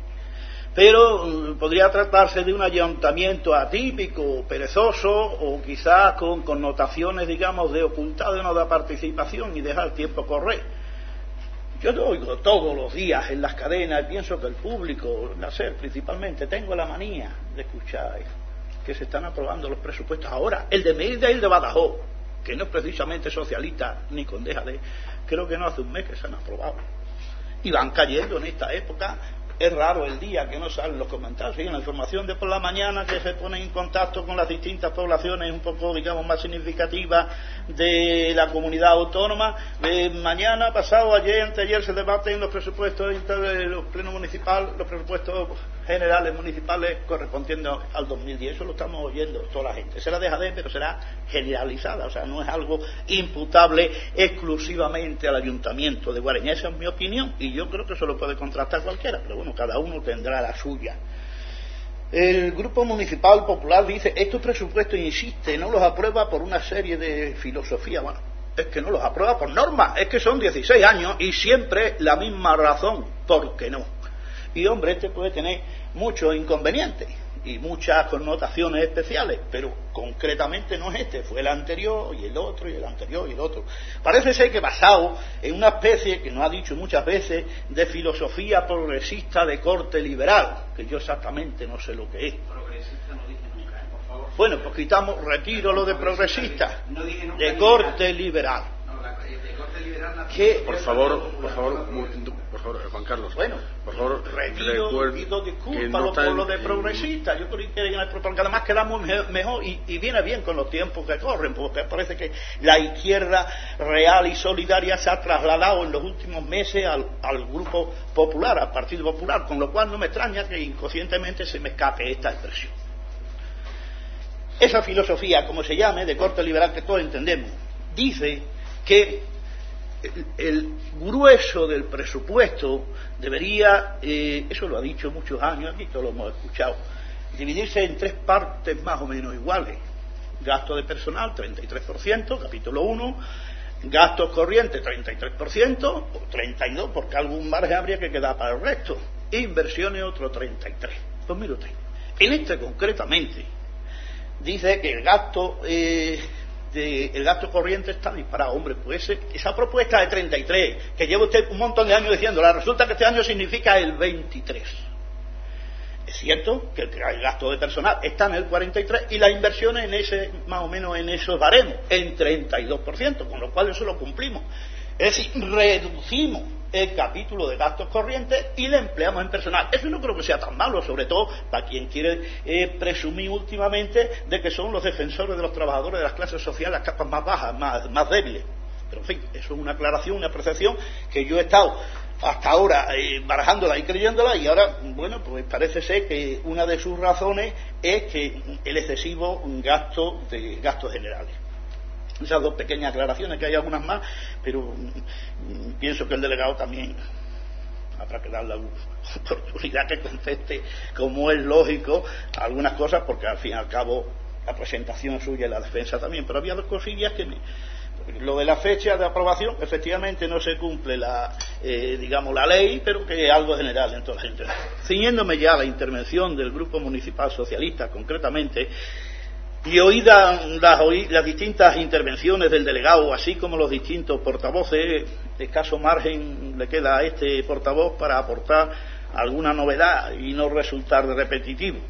Speaker 6: Pero um, podría tratarse de un ayuntamiento atípico, perezoso, o quizás con connotaciones, digamos, de ocultar de no dar participación y dejar el tiempo correr. Yo lo oigo todos los días en las cadenas y pienso que el público, la SER principalmente, tengo la manía de escuchar que se están aprobando los presupuestos ahora. El de Mérida y el de Badajoz, que no es precisamente socialista ni con déjale, creo que no hace un mes que se han aprobado. Y van cayendo en esta época. Es raro el día que no salen los comentarios. Y en la información de por la mañana, que se pone en contacto con las distintas poblaciones un poco, digamos, más significativas de la comunidad autónoma, de mañana, pasado, ayer, anteayer se debaten los presupuestos de los plenos municipales, los presupuestos generales municipales correspondiendo al dos mil diez. Eso lo estamos oyendo toda la gente. Será dejadez, pero será generalizada, o sea, no es algo imputable exclusivamente al ayuntamiento de Guareña. Esa es mi opinión y yo creo que eso lo puede contrastar cualquiera, pero bueno, cada uno tendrá la suya. El Grupo Municipal Popular dice, estos presupuestos, insiste, no los aprueba por una serie de filosofía. Bueno, es que no los aprueba por norma, es que son dieciséis años y siempre la misma razón, ¿por qué no? Y hombre, este puede tener muchos inconvenientes y muchas connotaciones especiales, pero concretamente no es este, fue el anterior y el otro y el anterior y el otro. Parece ser que basado en una especie, que nos ha dicho muchas veces, de filosofía progresista de corte liberal, que yo exactamente no sé lo que es.
Speaker 7: Progresista no dije nunca, ¿eh? Por favor.
Speaker 6: Bueno, pues quitamos, retiro lo de progresista, de corte liberal.
Speaker 1: Que, por favor, por favor, por favor, Juan Carlos.
Speaker 6: Bueno,
Speaker 1: por favor,
Speaker 6: retiro, pido disculpas no por lo de progresista. Yo creo que porque además quedamos mejor y, y viene bien con los tiempos que corren, porque parece que la izquierda real y solidaria se ha trasladado en los últimos meses al, al Grupo Popular, al Partido Popular, con lo cual no me extraña que inconscientemente se me escape esta expresión. Esa filosofía, como se llame, de corte liberal que todos entendemos, dice que el, el grueso del presupuesto debería, eh, eso lo ha dicho muchos años, aquí todos lo hemos escuchado, dividirse en tres partes más o menos iguales. Gasto de personal, treinta y tres por ciento, capítulo uno, gastos corrientes, treinta y tres por ciento, o treinta y dos por ciento, porque algún margen habría que quedar para el resto, e inversiones otro treinta y tres por ciento. Pues mire usted, en este concretamente, dice que el gasto... Eh, De, el gasto corriente está disparado, hombre, pues esa propuesta de treinta y tres, que lleva usted un montón de años diciéndola, resulta que este año significa el veintitrés. Es cierto que el, el gasto de personal está en el cuarenta y tres y las inversiones en ese, más o menos en esos baremos, en treinta y dos por ciento, con lo cual eso lo cumplimos. Es decir, reducimos el capítulo de gastos corrientes y le empleamos en personal. Eso no creo que sea tan malo, sobre todo para quien quiere eh, presumir últimamente de que son los defensores de los trabajadores de las clases sociales, las capas más bajas, más, más débiles. Pero en fin, eso es una aclaración, una apreciación que yo he estado hasta ahora eh, barajándola y creyéndola, y ahora, bueno, pues parece ser que una de sus razones es que el excesivo gasto de gastos generales. Esas dos pequeñas aclaraciones, que hay algunas más, pero mm, pienso que el delegado también habrá que darle la oportunidad que conteste, como es lógico, algunas cosas, porque al fin y al cabo la presentación suya y la defensa también. Pero había dos cosillas que me... Lo de la fecha de aprobación, efectivamente no se cumple la, eh, digamos, la ley, pero que es algo general en toda la gente. Ciñéndome ya a la intervención del Grupo Municipal Socialista, concretamente, y oídas las, las distintas intervenciones del delegado, así como los distintos portavoces, de escaso margen le queda a este portavoz para aportar alguna novedad y no resultar de repetitivo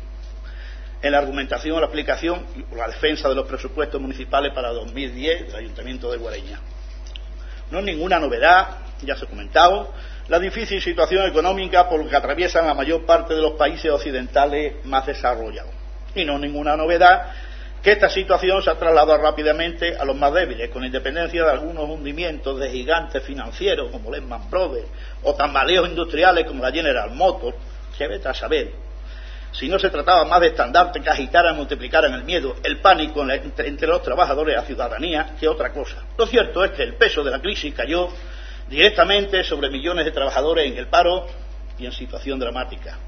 Speaker 6: en la argumentación o la aplicación y la defensa de los presupuestos municipales para dos mil diez del Ayuntamiento de Guareña. No es ninguna novedad, ya se ha comentado, la difícil situación económica por la que atraviesan la mayor parte de los países occidentales más desarrollados. Y no es ninguna novedad que esta situación se ha trasladado rápidamente a los más débiles, con independencia de algunos hundimientos de gigantes financieros como Lehman Brothers o tambaleos industriales como la General Motors, que vete a saber. Si no se trataba más de estandartes que agitaran y multiplicaran el miedo, el pánico entre, entre los trabajadores y la ciudadanía, que otra cosa. Lo cierto es que el peso de la crisis cayó directamente sobre millones de trabajadores en el paro y en situación dramática.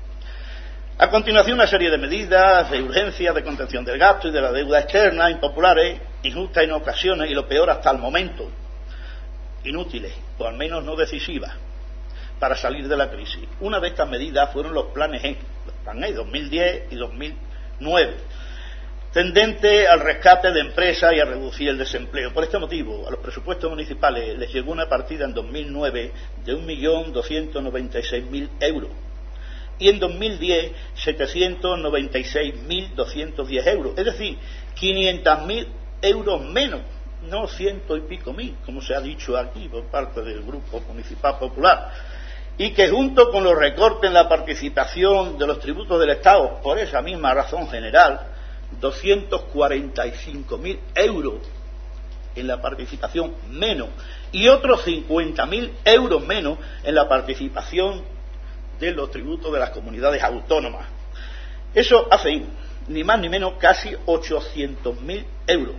Speaker 6: A continuación, una serie de medidas de urgencia, de contención del gasto y de la deuda externa, impopulares, injustas en ocasiones y lo peor hasta el momento, inútiles, o al menos no decisivas, para salir de la crisis. Una de estas medidas fueron los planes E, los planes E dos mil diez y dos mil nueve, tendente al rescate de empresas y a reducir el desempleo. Por este motivo, a los presupuestos municipales les llegó una partida en dos mil nueve de un millón doscientos noventa y seis mil euros. Y en dos mil diez, setecientos noventa y seis mil doscientos diez euros, es decir, quinientos mil euros menos, no ciento y pico mil, como se ha dicho aquí por parte del Grupo Municipal Popular, y que junto con los recortes en la participación de los tributos del Estado, por esa misma razón general, doscientos cuarenta y cinco mil euros en la participación menos, y otros cincuenta mil euros menos en la participación de los tributos de las comunidades autónomas. Eso hace ni más ni menos casi ochocientos mil euros,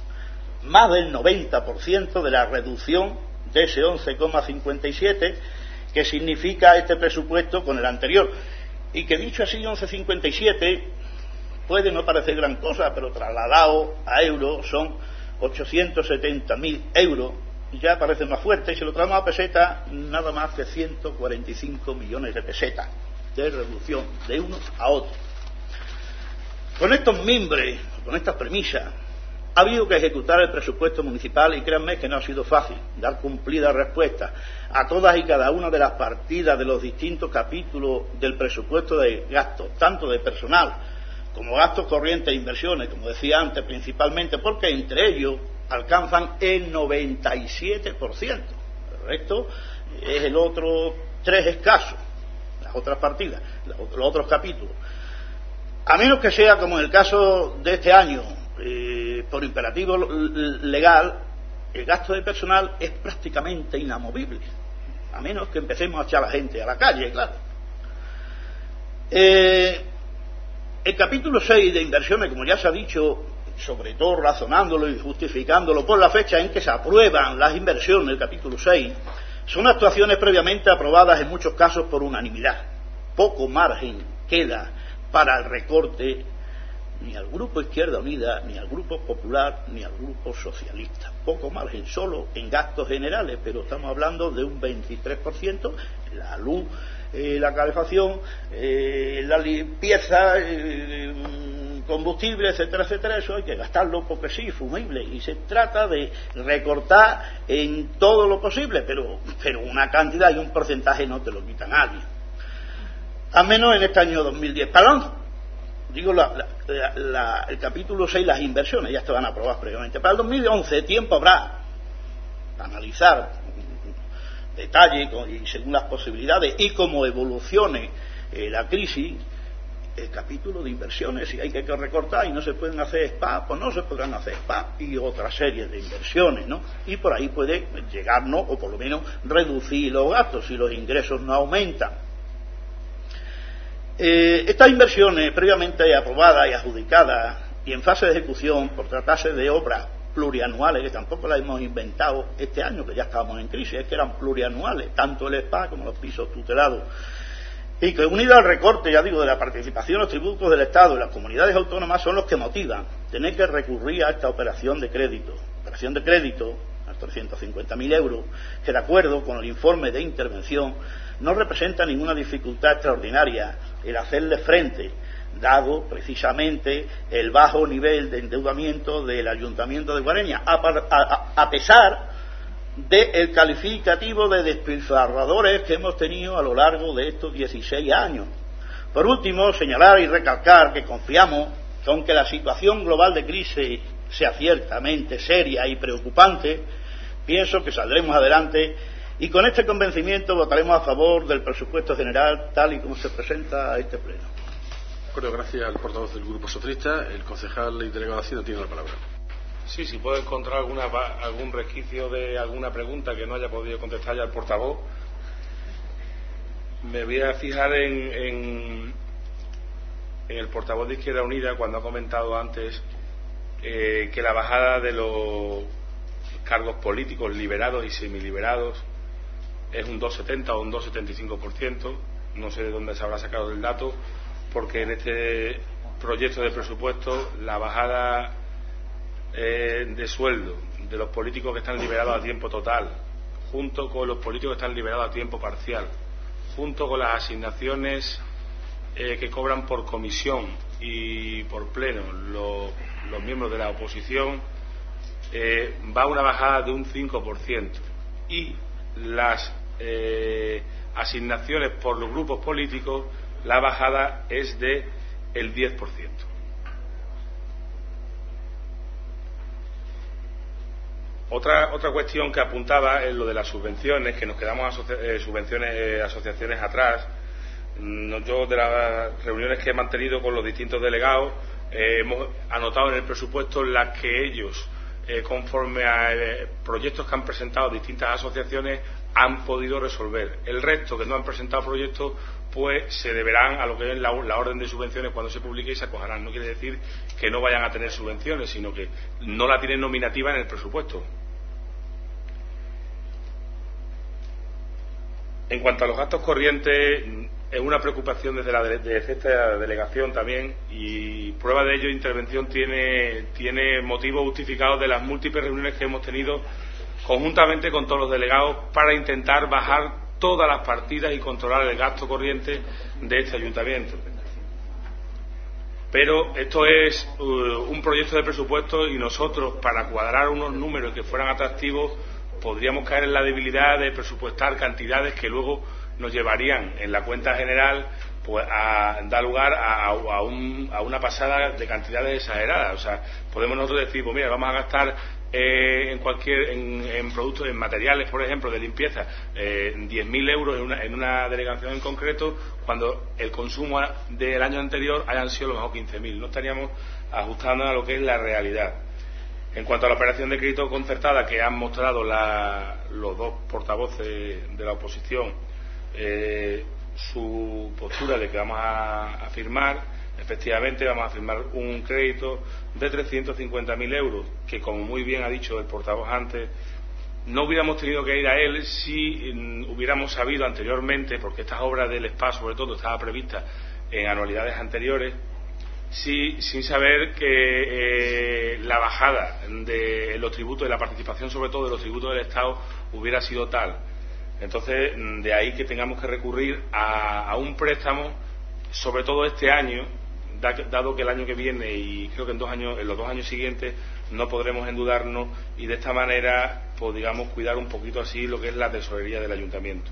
Speaker 6: más del noventa por ciento de la reducción de ese once coma cincuenta y siete que significa este presupuesto con el anterior, y que dicho así, once coma cincuenta y siete puede no parecer gran cosa, pero trasladado a euros son ochocientos setenta mil euros, ya parece más fuerte, y si lo traemos a peseta, nada más que ciento cuarenta y cinco millones de pesetas de reducción de uno a otro. Con estos mimbres, con estas premisas, ha habido que ejecutar el presupuesto municipal, y créanme que no ha sido fácil dar cumplida respuesta a todas y cada una de las partidas de los distintos capítulos del presupuesto de gastos, tanto de personal como gastos corrientes e inversiones, como decía antes, principalmente porque entre ellos alcanzan el noventa y siete por ciento. El resto es el otro tres escaso, las otras partidas, los otros capítulos. A menos que sea como en el caso de este año, eh, por imperativo legal, el gasto de personal es prácticamente inamovible, a menos que empecemos a echar a la gente a la calle, claro. Eh, el capítulo seis de inversiones, como ya se ha dicho, sobre todo razonándolo y justificándolo por la fecha en que se aprueban las inversiones del capítulo seis, son actuaciones previamente aprobadas en muchos casos por unanimidad. Poco margen queda para el recorte ni al Grupo Izquierda Unida, ni al Grupo Popular, ni al Grupo Socialista. Poco margen, solo en gastos generales, pero estamos hablando de un veintitrés por ciento, la luz, eh, la calefacción, eh, la limpieza, eh, combustible, etcétera, etcétera. Eso hay que gastarlo porque sí, fumible, y se trata de recortar en todo lo posible, pero, pero una cantidad y un porcentaje no te lo quita nadie. Al menos en este año dos mil diez. Perdón, digo la, la, la, el capítulo seis, las inversiones, ya estaban aprobadas previamente. Para el dos mil once tiempo habrá para analizar detalle y según las posibilidades y cómo evolucione eh, la crisis, el capítulo de inversiones, si hay que recortar y no se pueden hacer S P A, pues no se podrán hacer S P A y otra serie de inversiones, ¿no? Y por ahí puede llegarnos, o por lo menos reducir los gastos si los ingresos no aumentan. Eh, estas inversiones previamente aprobadas y adjudicadas y en fase de ejecución, por tratarse de obras plurianuales, que tampoco las hemos inventado este año, que ya estábamos en crisis, es que eran plurianuales, tanto el S P A como los pisos tutelados, y que unido al recorte, ya digo, de la participación, los tributos del Estado y las comunidades autónomas son los que motivan tener que recurrir a esta operación de crédito, operación de crédito a trescientos cincuenta mil euros, que de acuerdo con el informe de intervención no representa ninguna dificultad extraordinaria el hacerle frente, dado precisamente el bajo nivel de endeudamiento del Ayuntamiento de Guareña, a, a, a pesar del calificativo de despilfarradores que hemos tenido a lo largo de estos dieciséis años. Por último, señalar y recalcar que confiamos que aunque la situación global de crisis sea ciertamente seria y preocupante, pienso que saldremos adelante y con este convencimiento votaremos a favor del presupuesto general tal y como se presenta a este pleno.
Speaker 1: De acuerdo, gracias al portavoz del Grupo Socialista. El concejal y delegado de Hacienda tiene la palabra.
Speaker 3: Sí, si puedo encontrar alguna, algún resquicio de alguna pregunta que no haya podido contestar ya el portavoz. Me voy a fijar en, en, en el portavoz de Izquierda Unida cuando ha comentado antes eh, que la bajada de los cargos políticos liberados y semiliberados es un dos coma setenta o un dos coma setenta y cinco por ciento. No sé de dónde se habrá sacado el dato, porque en este proyecto de presupuesto la bajada eh, de sueldo de los políticos que están liberados a tiempo total, junto con los políticos que están liberados a tiempo parcial, junto con las asignaciones eh, que cobran por comisión y por pleno los, los miembros de la oposición, eh, va a una bajada de un cinco por ciento, y las eh, asignaciones por los grupos políticos, la bajada es de el diez por ciento. Otra, otra cuestión que apuntaba es lo de las subvenciones, que nos quedamos asoci eh, subvenciones, eh, asociaciones atrás. Yo, de las reuniones que he mantenido con los distintos delegados, eh, hemos anotado en el presupuesto las que ellos, eh, conforme a eh, proyectos que han presentado distintas asociaciones, han podido resolver. El resto que no han presentado proyectos, pues se deberán a lo que es la, la orden de subvenciones cuando se publique y se acogerán. No quiere decir que no vayan a tener subvenciones, sino que no la tienen nominativa en el presupuesto. En cuanto a los gastos corrientes, es una preocupación desde, la de, desde esta delegación también, y prueba de ello intervención tiene, tiene motivos justificados de las múltiples reuniones que hemos tenido conjuntamente con todos los delegados para intentar bajar todas las partidas y controlar el gasto corriente de este ayuntamiento. Pero esto es uh, un proyecto de presupuesto, y nosotros, para cuadrar unos números que fueran atractivos, podríamos caer en la debilidad de presupuestar cantidades que luego nos llevarían en la cuenta general pues a, da lugar a, a, un, a una pasada de cantidades exageradas. O sea, podemos nosotros decir, pues mira, vamos a gastar eh, en cualquier en, en productos, en materiales, por ejemplo, de limpieza, eh, diez mil euros en una, en una delegación en concreto, cuando el consumo del año anterior hayan sido a lo mejor quince mil. No estaríamos ajustando a lo que es la realidad. En cuanto a la operación de crédito concertada que han mostrado la, los dos portavoces de la oposición, eh, su postura de que vamos a, a firmar, efectivamente vamos a firmar un crédito de trescientos cincuenta mil euros, que como muy bien ha dicho el portavoz antes, no hubiéramos tenido que ir a él si mm, hubiéramos sabido anteriormente, porque estas obras del S P A sobre todo estaba prevista en anualidades anteriores, sí, sin saber que eh, la bajada de los tributos, de la participación sobre todo de los tributos del Estado hubiera sido tal. Entonces, de ahí que tengamos que recurrir a, a un préstamo, sobre todo este año, da, dado que el año que viene y creo que en, dos años, en los dos años siguientes no podremos endeudarnos, y de esta manera, pues digamos, cuidar un poquito así lo que es la tesorería del ayuntamiento.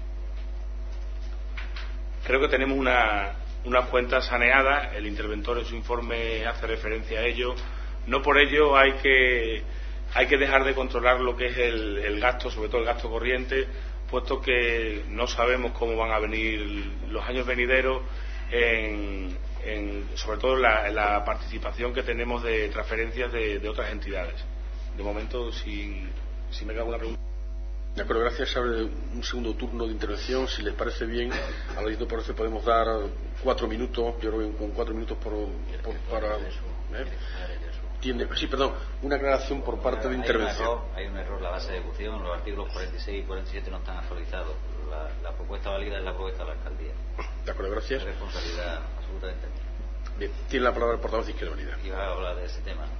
Speaker 3: Creo que tenemos una, unas cuentas saneadas, el interventor en su informe hace referencia a ello, no por ello hay que, hay que dejar de controlar lo que es el, el gasto, sobre todo el gasto corriente, puesto que no sabemos cómo van a venir los años venideros, en, en, sobre todo la, la participación que tenemos de transferencias de, de otras entidades. De momento, si, si me queda alguna pregunta.
Speaker 1: De acuerdo, gracias. Abre un segundo turno de intervención. Si les parece bien, a la por eso podemos dar cuatro minutos. Yo creo que con cuatro minutos por, por para. ¿eh? Tiene, sí, perdón, una aclaración por parte de intervención.
Speaker 7: Hay un error, hay un error, la base de ejecución, los artículos cuarenta y seis y cuarenta y siete no están actualizados. La, la propuesta válida es la propuesta de la alcaldía.
Speaker 1: De acuerdo, gracias.
Speaker 7: Es responsabilidad absolutamente.
Speaker 1: Bien, tiene la palabra el portavoz de Izquierda Unida.
Speaker 7: Y va a hablar de ese tema, ¿no?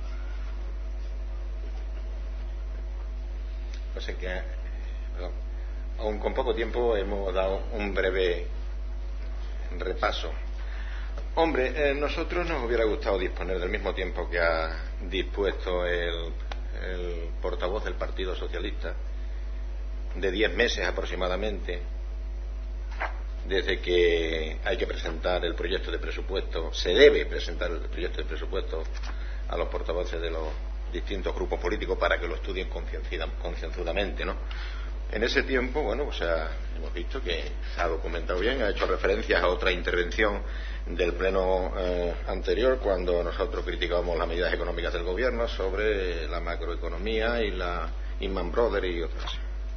Speaker 4: Pues es que, aún con poco tiempo, hemos dado un breve repaso. Hombre, eh, nosotros nos hubiera gustado disponer del mismo tiempo que ha dispuesto el, el portavoz del Partido Socialista, de diez meses aproximadamente, desde que hay que presentar el proyecto de presupuesto, se debe presentar el proyecto de presupuesto a los portavoces de los distintos grupos políticos para que lo estudien concienzudamente, ¿no? En ese tiempo, bueno, o sea, hemos visto que se ha documentado bien, ha hecho referencias a otra intervención del pleno eh, anterior, cuando nosotros criticábamos las medidas económicas del gobierno sobre la macroeconomía y la Lehman Brothers y otras.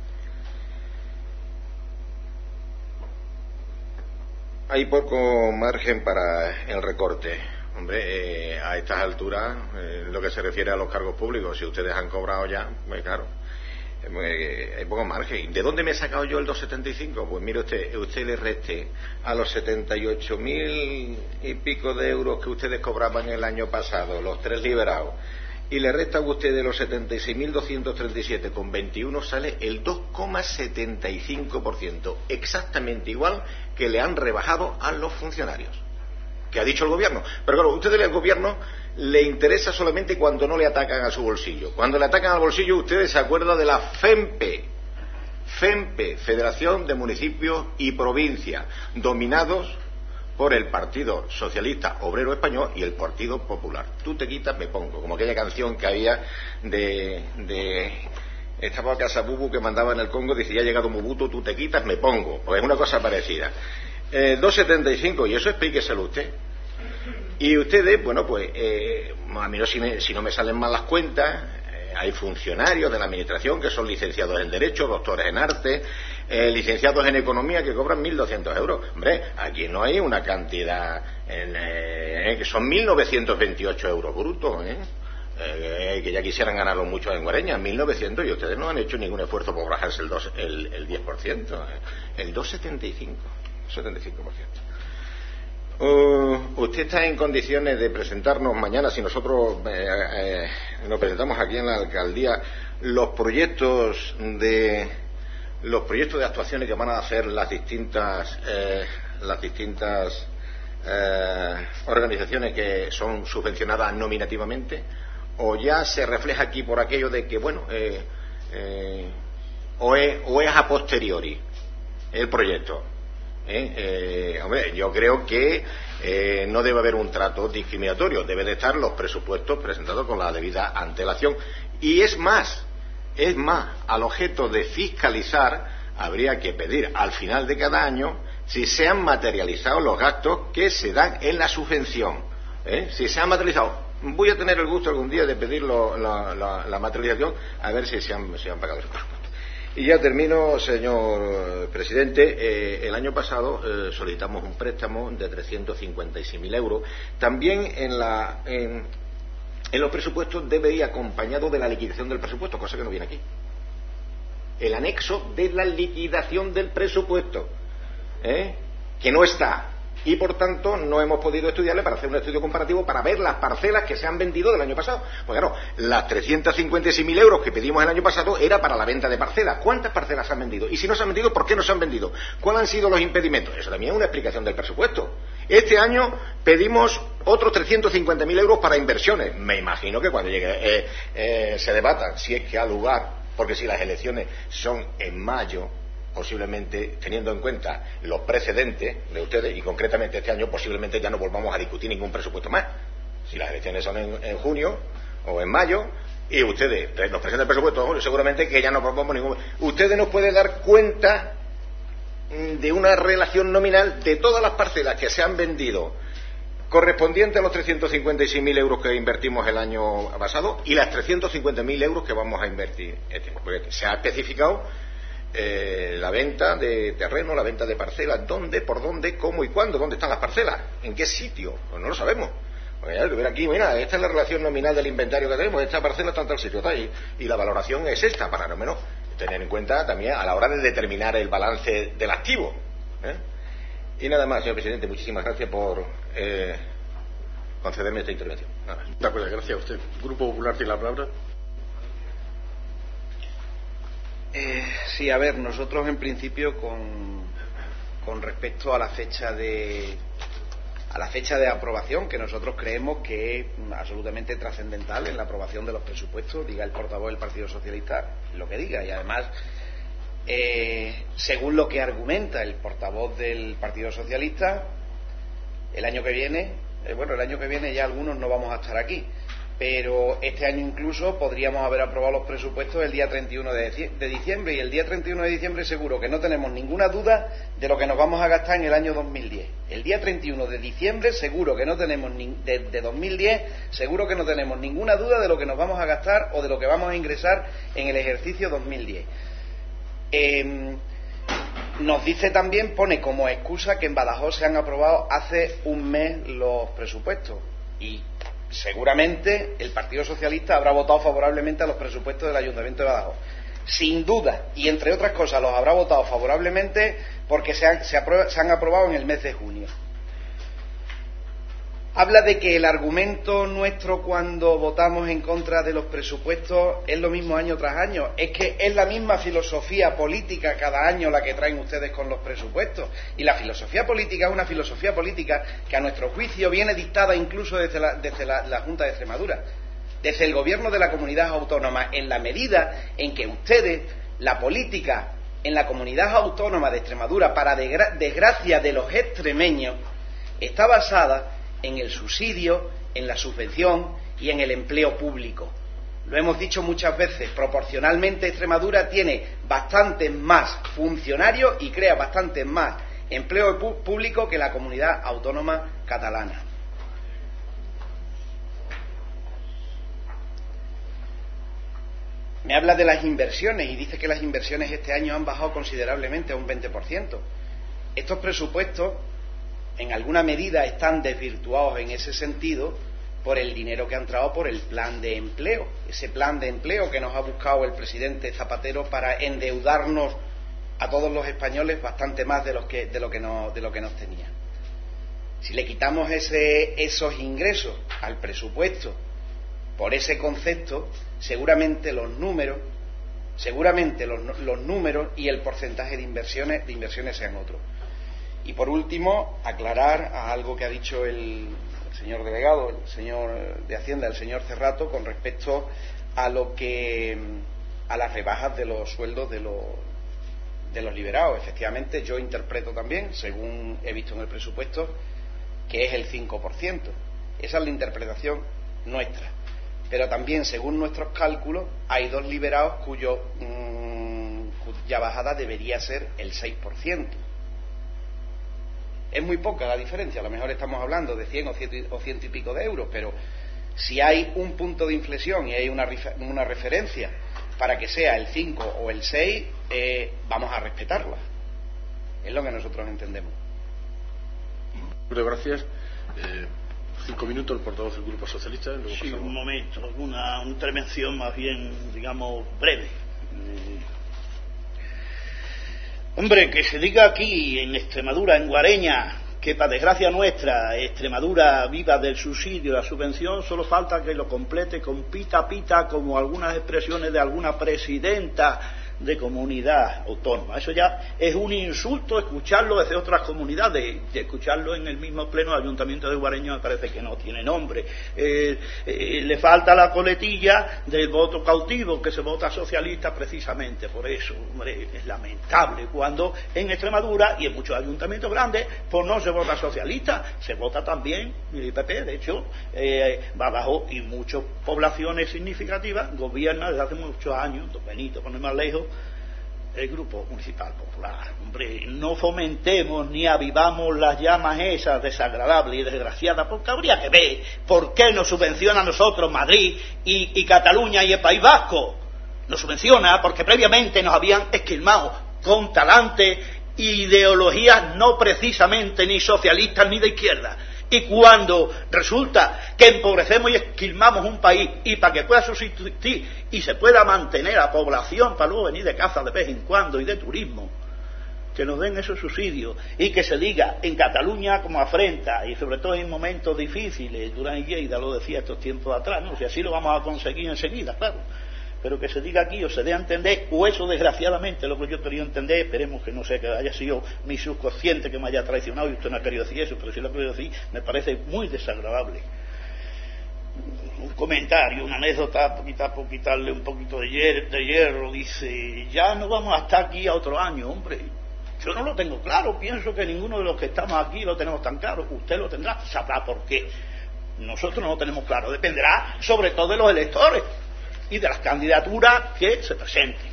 Speaker 4: Hay poco margen para el recorte. Hombre, eh, a estas alturas, eh, lo que se refiere a los cargos públicos, si ustedes han cobrado ya, pues claro, eh, hay poco margen. ¿De dónde me he sacado yo el dos coma setenta y cinco? Pues mire usted, usted le reste a los setenta y ocho mil y pico de euros que ustedes cobraban el año pasado, los tres liberados, y le resta a usted de los setenta y seis mil doscientos treinta y siete con veintiuno, sale el dos coma setenta y cinco por ciento, exactamente igual que le han rebajado a los funcionarios, que ha dicho el gobierno. Pero claro, a ustedes el gobierno le interesa solamente cuando no le atacan a su bolsillo. Cuando le atacan al bolsillo, ustedes se acuerdan de la FEMPE, FEMPE, Federación de Municipios y Provincias, dominados por el Partido Socialista Obrero Español y el Partido Popular. Tú te quitas, me pongo, como aquella canción que había de... de estaba Casa Bubu, que mandaba en el Congo, dice, ya ha llegado Mobutu, tú te quitas, me pongo. Pues es una cosa parecida. Eh, dos coma setenta y cinco, y eso explíqueselo usted. Y ustedes, bueno, pues eh, a mí no, si, me, si no me salen mal las cuentas, eh, hay funcionarios de la administración que son licenciados en Derecho, doctores en Arte, eh, licenciados en Economía que cobran mil doscientos euros. Hombre, aquí no hay una cantidad, en, eh, que son mil novecientos veintiocho euros brutos, ¿eh? Eh, que ya quisieran ganarlo mucho en Guareña, mil novecientos, y ustedes no han hecho ningún esfuerzo por bajarse el, dos, el, el diez por ciento, ¿eh? El dos coma setenta y cinco, setenta y cinco por ciento. Uh, usted está en condiciones de presentarnos mañana, si nosotros eh, eh, nos presentamos aquí en la alcaldía, los proyectos de los proyectos de actuaciones que van a hacer las distintas eh, las distintas eh, organizaciones que son subvencionadas nominativamente, o ya se refleja aquí por aquello de que, bueno, eh, eh, o, es, o es a posteriori el proyecto. ¿eh? Eh, hombre, yo creo que eh, no debe haber un trato discriminatorio, deben de estar los presupuestos presentados con la debida antelación. Y es más, es más, al objeto de fiscalizar, habría que pedir al final de cada año si se han materializado los gastos que se dan en la subvención. ¿eh? Si se han materializado. Voy a tener el gusto algún día de pedir lo, la, la, la materialización, a ver si se han, se han pagado esos presupuestos. Y ya termino, señor presidente. Eh, el año pasado eh, solicitamos un préstamo de trescientos cincuenta y seis mil euros. También en, la, en, en los presupuestos debe ir acompañado de la liquidación del presupuesto, cosa que no viene aquí. El anexo de la liquidación del presupuesto, ¿eh? que no está. Y por tanto no hemos podido estudiarle para hacer un estudio comparativo para ver las parcelas que se han vendido del año pasado. Pues claro, las trescientos cincuenta y seis mil euros que pedimos el año pasado era para la venta de parcelas. ¿Cuántas parcelas se han vendido? Y si no se han vendido, ¿por qué no se han vendido? ¿Cuáles han sido los impedimentos? Eso también es una explicación del presupuesto. Este año pedimos otros trescientos cincuenta mil euros para inversiones. Me imagino que cuando llegue eh, eh, se debatan si es que ha lugar, porque si las elecciones son en mayo, posiblemente, teniendo en cuenta los precedentes de ustedes, y concretamente este año, posiblemente ya no volvamos a discutir ningún presupuesto más. Si las elecciones son en, en junio o en mayo, y ustedes nos presentan el presupuesto, seguramente que ya no proponemos ningún... Ustedes nos pueden dar cuenta de una relación nominal de todas las parcelas que se han vendido correspondiente a los trescientos cincuenta y seis mil euros que invertimos el año pasado y las trescientos cincuenta mil euros que vamos a invertir este año. Porque se ha especificado Eh, la venta de terreno, la venta de parcelas, dónde, por dónde, cómo y cuándo, dónde están las parcelas, en qué sitio, pues no lo sabemos. Pues ya, ver aquí, mira, esta es la relación nominal del inventario que tenemos, esta parcela está en tal sitio, está ahí, y la valoración es esta, para no menos tener en cuenta también a la hora de determinar el balance del activo. ¿eh? Y nada más, señor presidente, muchísimas gracias por eh, concederme esta intervención. Nada más.
Speaker 1: De acuerdo, gracias a usted. Grupo Popular tiene la palabra.
Speaker 5: Eh, sí, a ver, nosotros en principio con, con respecto a la fecha de a la fecha de aprobación, que nosotros creemos que es absolutamente trascendental en la aprobación de los presupuestos, diga el portavoz del Partido Socialista lo que diga, y además eh, según lo que argumenta el portavoz del Partido Socialista, el año que viene, eh, bueno, el año que viene ya algunos no vamos a estar aquí, pero este año incluso podríamos haber aprobado los presupuestos el día treinta y uno de diciembre, y el día treinta y uno de diciembre seguro que no tenemos ninguna duda de lo que nos vamos a gastar en el año dos mil diez. El día treinta y uno de diciembre seguro que no tenemos ni, de, de dos mil diez seguro que no tenemos ninguna duda de lo que nos vamos a gastar o de lo que vamos a ingresar en el ejercicio dos mil diez. Eh, nos dice también, pone como excusa que en Badajoz se han aprobado hace un mes los presupuestos, y seguramente el Partido Socialista habrá votado favorablemente a los presupuestos del Ayuntamiento de Badajoz. Sin duda, y entre otras cosas, los habrá votado favorablemente porque se han, se, aprueba, se han aprobado en el mes de junio. Habla de que el argumento nuestro cuando votamos en contra de los presupuestos es lo mismo año tras año. Es que es la misma filosofía política cada año la que traen ustedes con los presupuestos. Y la filosofía política es una filosofía política que a nuestro juicio viene dictada incluso desde la, desde la, la Junta de Extremadura, desde el gobierno de la comunidad autónoma, en la medida en que ustedes, la política en la comunidad autónoma de Extremadura, para desgracia de los extremeños, está basada en el subsidio, en la subvención y en el empleo público. Lo hemos dicho muchas veces, proporcionalmente Extremadura tiene bastantes más funcionarios y crea bastantes más empleo público que la comunidad autónoma catalana. Me habla de las inversiones y dice que las inversiones este año han bajado considerablemente a un veinte por ciento. Estos presupuestos en alguna medida están desvirtuados en ese sentido por el dinero que ha entrado por el plan de empleo, ese plan de empleo que nos ha buscado el presidente Zapatero para endeudarnos a todos los españoles bastante más de, los que, de, lo, que nos, de lo que nos tenía. Si le quitamos ese, esos ingresos al presupuesto por ese concepto, seguramente los números, seguramente los, los números y el porcentaje de inversiones, de inversiones sean otros. Y por último, aclarar a algo que ha dicho el, el señor delegado, el señor de Hacienda, el señor Cerrato, con respecto a lo que a las rebajas de los sueldos de los de los liberados. Efectivamente, yo interpreto también, según he visto en el presupuesto, que es el cinco por ciento. Esa es la interpretación nuestra. Pero también, según nuestros cálculos, hay dos liberados cuyo, mmm, cuya bajada debería ser el seis por ciento. Es muy poca la diferencia, a lo mejor estamos hablando de cien o ciento y pico de euros, pero si hay un punto de inflexión y hay una, una referencia para que sea el cinco o el seis, eh, vamos a respetarla. Es lo que nosotros entendemos.
Speaker 1: Muchas gracias. Eh, cinco minutos el portavoz del Grupo Socialista. Luego
Speaker 6: sí,
Speaker 1: pasamos.
Speaker 6: Un momento, una, una intervención más bien, digamos, breve. Eh, hombre, que se diga aquí en Extremadura, en Guareña, que para desgracia nuestra, Extremadura viva del subsidio, la subvención, solo falta que lo complete con pita pita, como algunas expresiones de alguna presidenta de comunidad autónoma. Eso ya es un insulto escucharlo desde otras comunidades, y escucharlo en el mismo pleno del Ayuntamiento de Guareña me parece que no tiene nombre. Eh, eh, le falta la coletilla del voto cautivo, que se vota socialista precisamente por eso. Hombre, es lamentable cuando en Extremadura y en muchos ayuntamientos grandes pues no se vota socialista, se vota también el P P. De hecho, eh, Badajoz y muchas poblaciones significativas gobiernan desde hace muchos años, Don Benito, por no ir más lejos, el Grupo Municipal Popular. Hombre, no fomentemos ni avivamos las llamas esas desagradables y desgraciadas, porque habría que ver por qué nos subvenciona a nosotros Madrid y, y Cataluña y el País Vasco. Nos subvenciona porque previamente nos habían esquilmado con talante ideologías no precisamente ni socialistas ni de izquierda. Y cuando resulta que empobrecemos y esquilmamos un país, y para que pueda subsistir y se pueda mantener a población para luego venir de caza de vez en cuando y de turismo, que nos den esos subsidios y que se diga en Cataluña como afrenta, y sobre todo en momentos difíciles, Durán y Lleida lo decía estos tiempos atrás, ¿no? Si así lo vamos a conseguir enseguida, claro, pero que se diga aquí o se dé a entender, o eso desgraciadamente lo que yo quería entender, esperemos que no sé, que haya sido mi subconsciente que me haya traicionado y usted no ha querido decir eso, pero si lo ha querido decir me parece muy desagradable. Un comentario, una anécdota, poquita, por quitarle un poquito de hierro, de hierro, dice, ya no vamos a estar aquí a otro año, hombre. Yo no lo tengo claro, pienso que ninguno de los que estamos aquí lo tenemos tan claro, usted lo tendrá, sabrá por qué. Nosotros no lo tenemos claro, dependerá sobre todo de los electores y de las candidaturas que se presenten.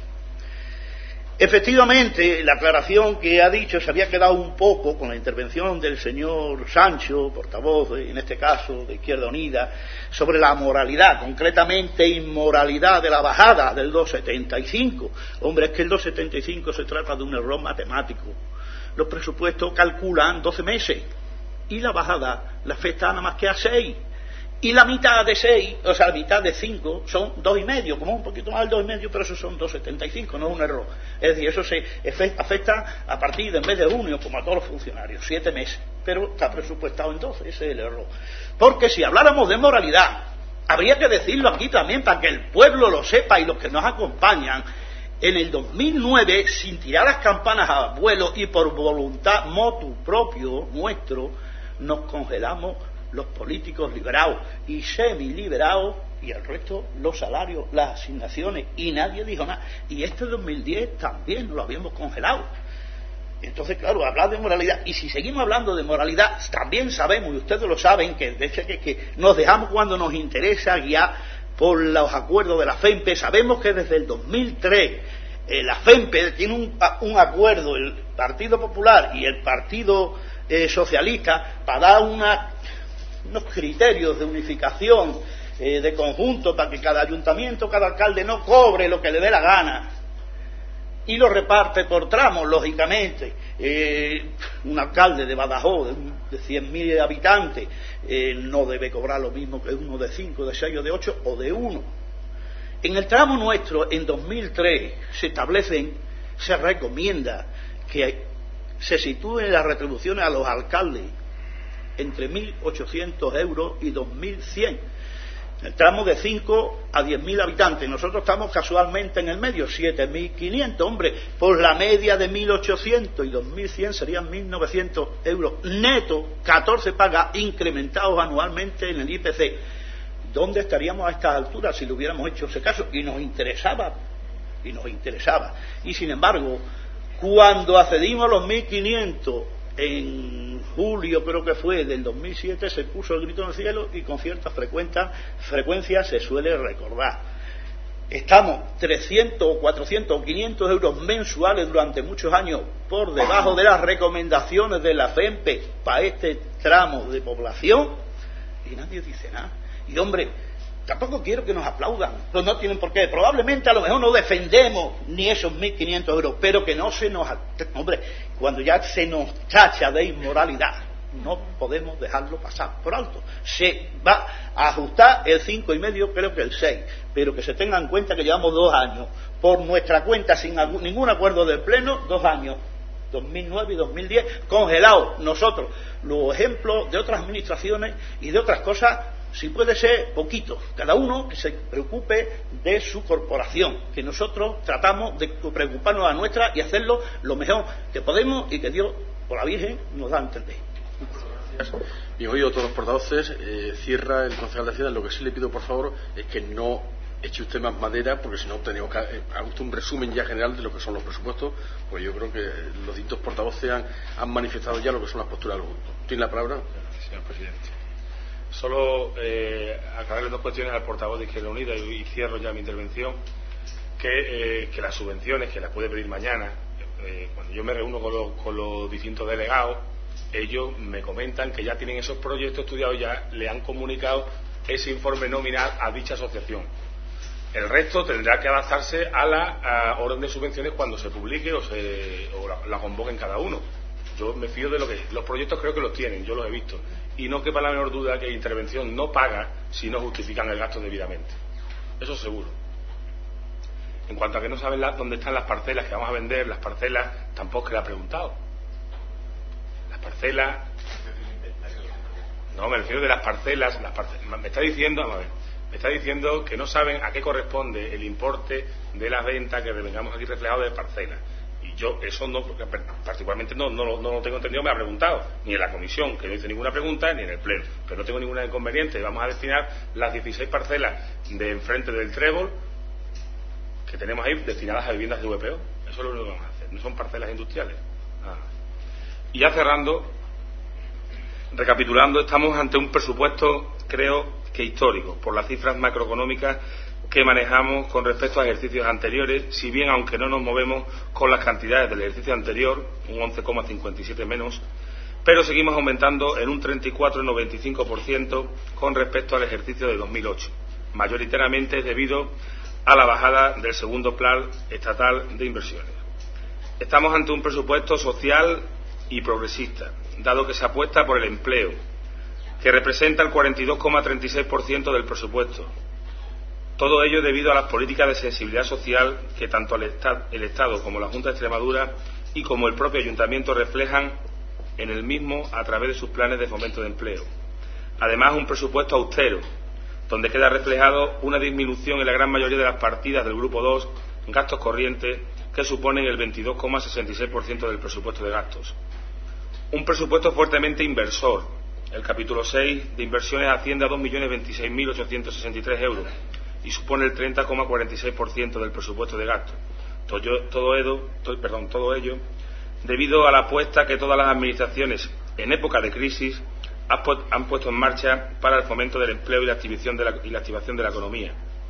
Speaker 6: Efectivamente, la aclaración que ha dicho se había quedado un poco con la intervención del señor Sancho, portavoz, en este caso, de Izquierda Unida, sobre la moralidad, concretamente inmoralidad de la bajada del dos coma setenta y cinco. Hombre, es que el dos coma setenta y cinco se trata de un error matemático. Los presupuestos calculan doce meses y la bajada la afecta nada más que a seis. Y la mitad de seis, o sea, la mitad de cinco, son dos y medio, como un poquito más del dos y medio, pero eso son dos coma setenta y cinco, no es un error. Es decir, eso se afecta a partir de en vez de junio, como a todos los funcionarios, siete meses, pero está presupuestado en doce, ese es el error. Porque si habláramos de moralidad, habría que decirlo aquí también para que el pueblo lo sepa y los que nos acompañan. En el dos mil nueve, sin tirar las campanas a vuelo y por voluntad motu propio nuestro, nos congelamos los políticos liberados y semi-liberados y el resto los salarios, las asignaciones, y nadie dijo nada. Y este dos mil diez también lo habíamos congelado. Entonces, claro, hablar de moralidad, y si seguimos hablando de moralidad, también sabemos, y ustedes lo saben, que, que, que nos dejamos cuando nos interesa guiar por los acuerdos de la FEMPE. Sabemos que desde el dos mil tres eh, la FEMPE tiene un, un acuerdo, el Partido Popular y el Partido eh, Socialista, para dar una unos criterios de unificación eh, de conjunto para que cada ayuntamiento, cada alcalde no cobre lo que le dé la gana y lo reparte por tramos, lógicamente. Eh, un alcalde de Badajoz de cien mil habitantes eh, no debe cobrar lo mismo que uno de cinco, de seis o de ocho o de uno. En el tramo nuestro, en dos mil tres, se establecen, se recomienda que se sitúen las retribuciones a los alcaldes entre mil ochocientos euros y dos mil cien. El tramo de cinco a diez mil habitantes. Nosotros estamos casualmente en el medio, siete mil quinientos. Hombre, por la media de mil ochocientos y dos mil cien serían mil novecientos euros neto, catorce pagas incrementados anualmente en el I P C. ¿Dónde estaríamos a estas alturas si le hubiéramos hecho ese caso? Y nos interesaba, y nos interesaba. Y sin embargo, Cuando accedimos a los mil quinientos en julio, creo que fue, del dos mil siete, se puso el grito en el cielo y con cierta frecuencia, frecuencia se suele recordar. Estamos trescientos o cuatrocientos o quinientos euros mensuales durante muchos años por debajo de las recomendaciones de la F E M P E para este tramo de población y nadie dice nada. Y hombre, tampoco quiero que nos aplaudan, pues no tienen por qué. Probablemente a lo mejor no defendemos ni esos mil quinientos euros, pero que no se nos... Hombre, cuando ya se nos tacha de inmoralidad, no podemos dejarlo pasar por alto. Se va a ajustar el cinco y medio, creo que el seis, pero que se tenga en cuenta que llevamos dos años por nuestra cuenta sin algún, ningún acuerdo del Pleno, dos años, dos mil nueve y dos mil diez, congelados nosotros. Los ejemplos de otras administraciones y de otras cosas, si puede ser poquito, cada uno que se preocupe de su corporación, que nosotros tratamos de preocuparnos a nuestra y hacerlo lo mejor que podemos y que Dios, por la Virgen, nos da a entender.
Speaker 1: Bien oído todos los portavoces, eh, cierra el concejal de Hacienda. Lo que sí le pido, por favor, es que no eche usted más madera, porque si no tenemos que eh, haga usted un resumen ya general de lo que son los presupuestos, pues yo creo que los distintos portavoces han, han manifestado ya lo que son las posturas del grupo. ¿Tiene la palabra?
Speaker 3: Señor presidente. Solo eh, aclararle dos cuestiones al portavoz de Izquierda Unida y, y cierro ya mi intervención, que, eh, que las subvenciones que las puede pedir mañana, eh, cuando yo me reúno con, lo, con los distintos delegados, ellos me comentan que ya tienen esos proyectos estudiados, ya le han comunicado ese informe nominal a dicha asociación. El resto tendrá que adaptarse a la a orden de subvenciones cuando se publique o, se, o la, la convoquen cada uno. Yo me fío de lo que... Los proyectos creo que los tienen, yo los he visto. Y no quepa la menor duda que intervención no paga si no justifican el gasto debidamente. Eso seguro. En cuanto a que no saben la, dónde están las parcelas que vamos a vender, las parcelas tampoco que le ha preguntado. Las parcelas... No, me refiero de las parcelas, las parcelas. Me está diciendo, vamos a ver, me está diciendo que no saben a qué corresponde el importe de las ventas que vengamos aquí reflejado de parcelas. Y yo eso no, particularmente no, no, no lo tengo entendido, me ha preguntado, ni en la comisión, que no hice ninguna pregunta, ni en el pleno. Pero no tengo ningún inconveniente. Vamos a destinar las dieciséis parcelas de enfrente del Trébol que tenemos ahí destinadas a viviendas de V P O. Eso es lo único que vamos a hacer. No son parcelas industriales. Ah. Y ya cerrando, recapitulando, estamos ante un presupuesto, creo que histórico, por las cifras macroeconómicas que manejamos con respecto a ejercicios anteriores, si bien aunque no nos movemos con las cantidades del ejercicio anterior, un once coma cincuenta y siete menos, pero seguimos aumentando en un treinta y cuatro coma noventa y cinco por ciento con respecto al ejercicio de dos mil ocho, mayoritariamente debido a la bajada del segundo plan estatal de inversiones. Estamos ante un presupuesto social y progresista, dado que se apuesta por el empleo, que representa el cuarenta y dos coma treinta y seis por ciento del presupuesto. Todo ello debido a las políticas de sensibilidad social que tanto el, Estado, el Estado como la Junta de Extremadura y como el propio Ayuntamiento reflejan en el mismo a través de sus planes de fomento de empleo. Además, un presupuesto austero, donde queda reflejado una disminución en la gran mayoría de las partidas del Grupo dos, gastos corrientes, que suponen el veintidós coma sesenta y seis por ciento del presupuesto de gastos. Un presupuesto fuertemente inversor. El capítulo seis de inversiones asciende a dos millones veintiséis mil ochocientos sesenta y tres euros y supone el treinta coma cuarenta y seis por ciento del presupuesto de gastos. Todo, todo, ello, todo, perdón, todo ello debido a la apuesta que todas las administraciones en época de crisis han puesto en marcha para el fomento del empleo y la activación de la, y la activación de la economía.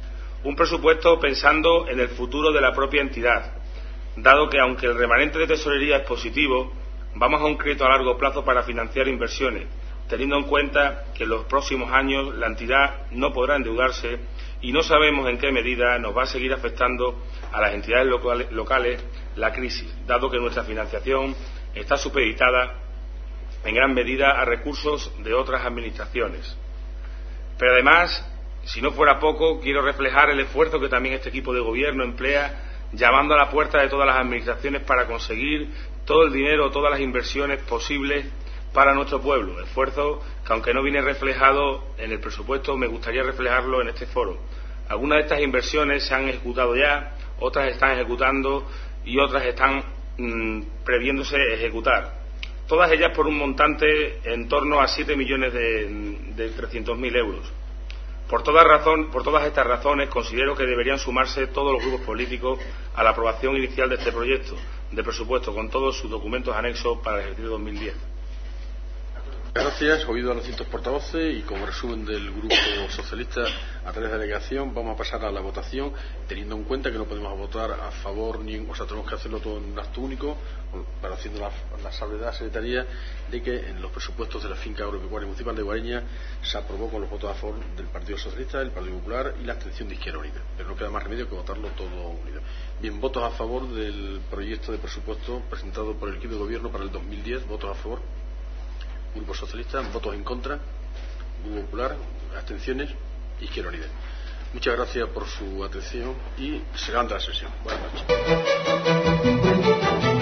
Speaker 3: Un presupuesto pensando en el futuro de la propia entidad, dado que aunque el remanente de tesorería es positivo, vamos a un crédito a largo plazo para financiar inversiones, teniendo en cuenta que en los próximos años la entidad no podrá endeudarse y no sabemos en qué medida nos va a seguir afectando a las entidades locales, locales la crisis, dado que nuestra financiación está supeditada en gran medida a recursos de otras administraciones. Pero además, si no fuera poco, quiero reflejar el esfuerzo que también este equipo de gobierno emplea llamando a la puerta de todas las administraciones para conseguir todo el dinero, todas las inversiones posibles para nuestro pueblo. Esfuerzo que, aunque no viene reflejado en el presupuesto, me gustaría reflejarlo en este foro. Algunas de estas inversiones se han ejecutado ya, otras están ejecutando y otras están mmm, previéndose ejecutar. Todas ellas por un montante en torno a siete millones de trescientos mil euros. Por, toda razón, por todas estas razones considero que deberían sumarse todos los grupos políticos a la aprobación inicial de este proyecto, de presupuesto con todos sus documentos anexos para el ejercicio dos mil diez.
Speaker 1: Gracias. Oído a los distintos portavoces y como resumen del Grupo Socialista a través de la delegación, vamos a pasar a la votación, teniendo en cuenta que no podemos votar a favor, ni, o sea, tenemos que hacerlo todo en un acto único, para haciendo la, la salvedad secretaría de que en los presupuestos de la finca agropecuaria municipal de Guareña se aprobó con los votos a favor del Partido Socialista, del Partido Popular y la abstención de Izquierda Unida. Pero no queda más remedio que votarlo todo unido. Bien, votos a favor del proyecto de presupuesto presentado por el equipo de gobierno para el dos mil diez, votos a favor. Grupo Socialista, votos en contra, Grupo Popular, abstenciones, Izquierda Unida. Muchas gracias por su atención y se levanta la sesión. Buenas noches.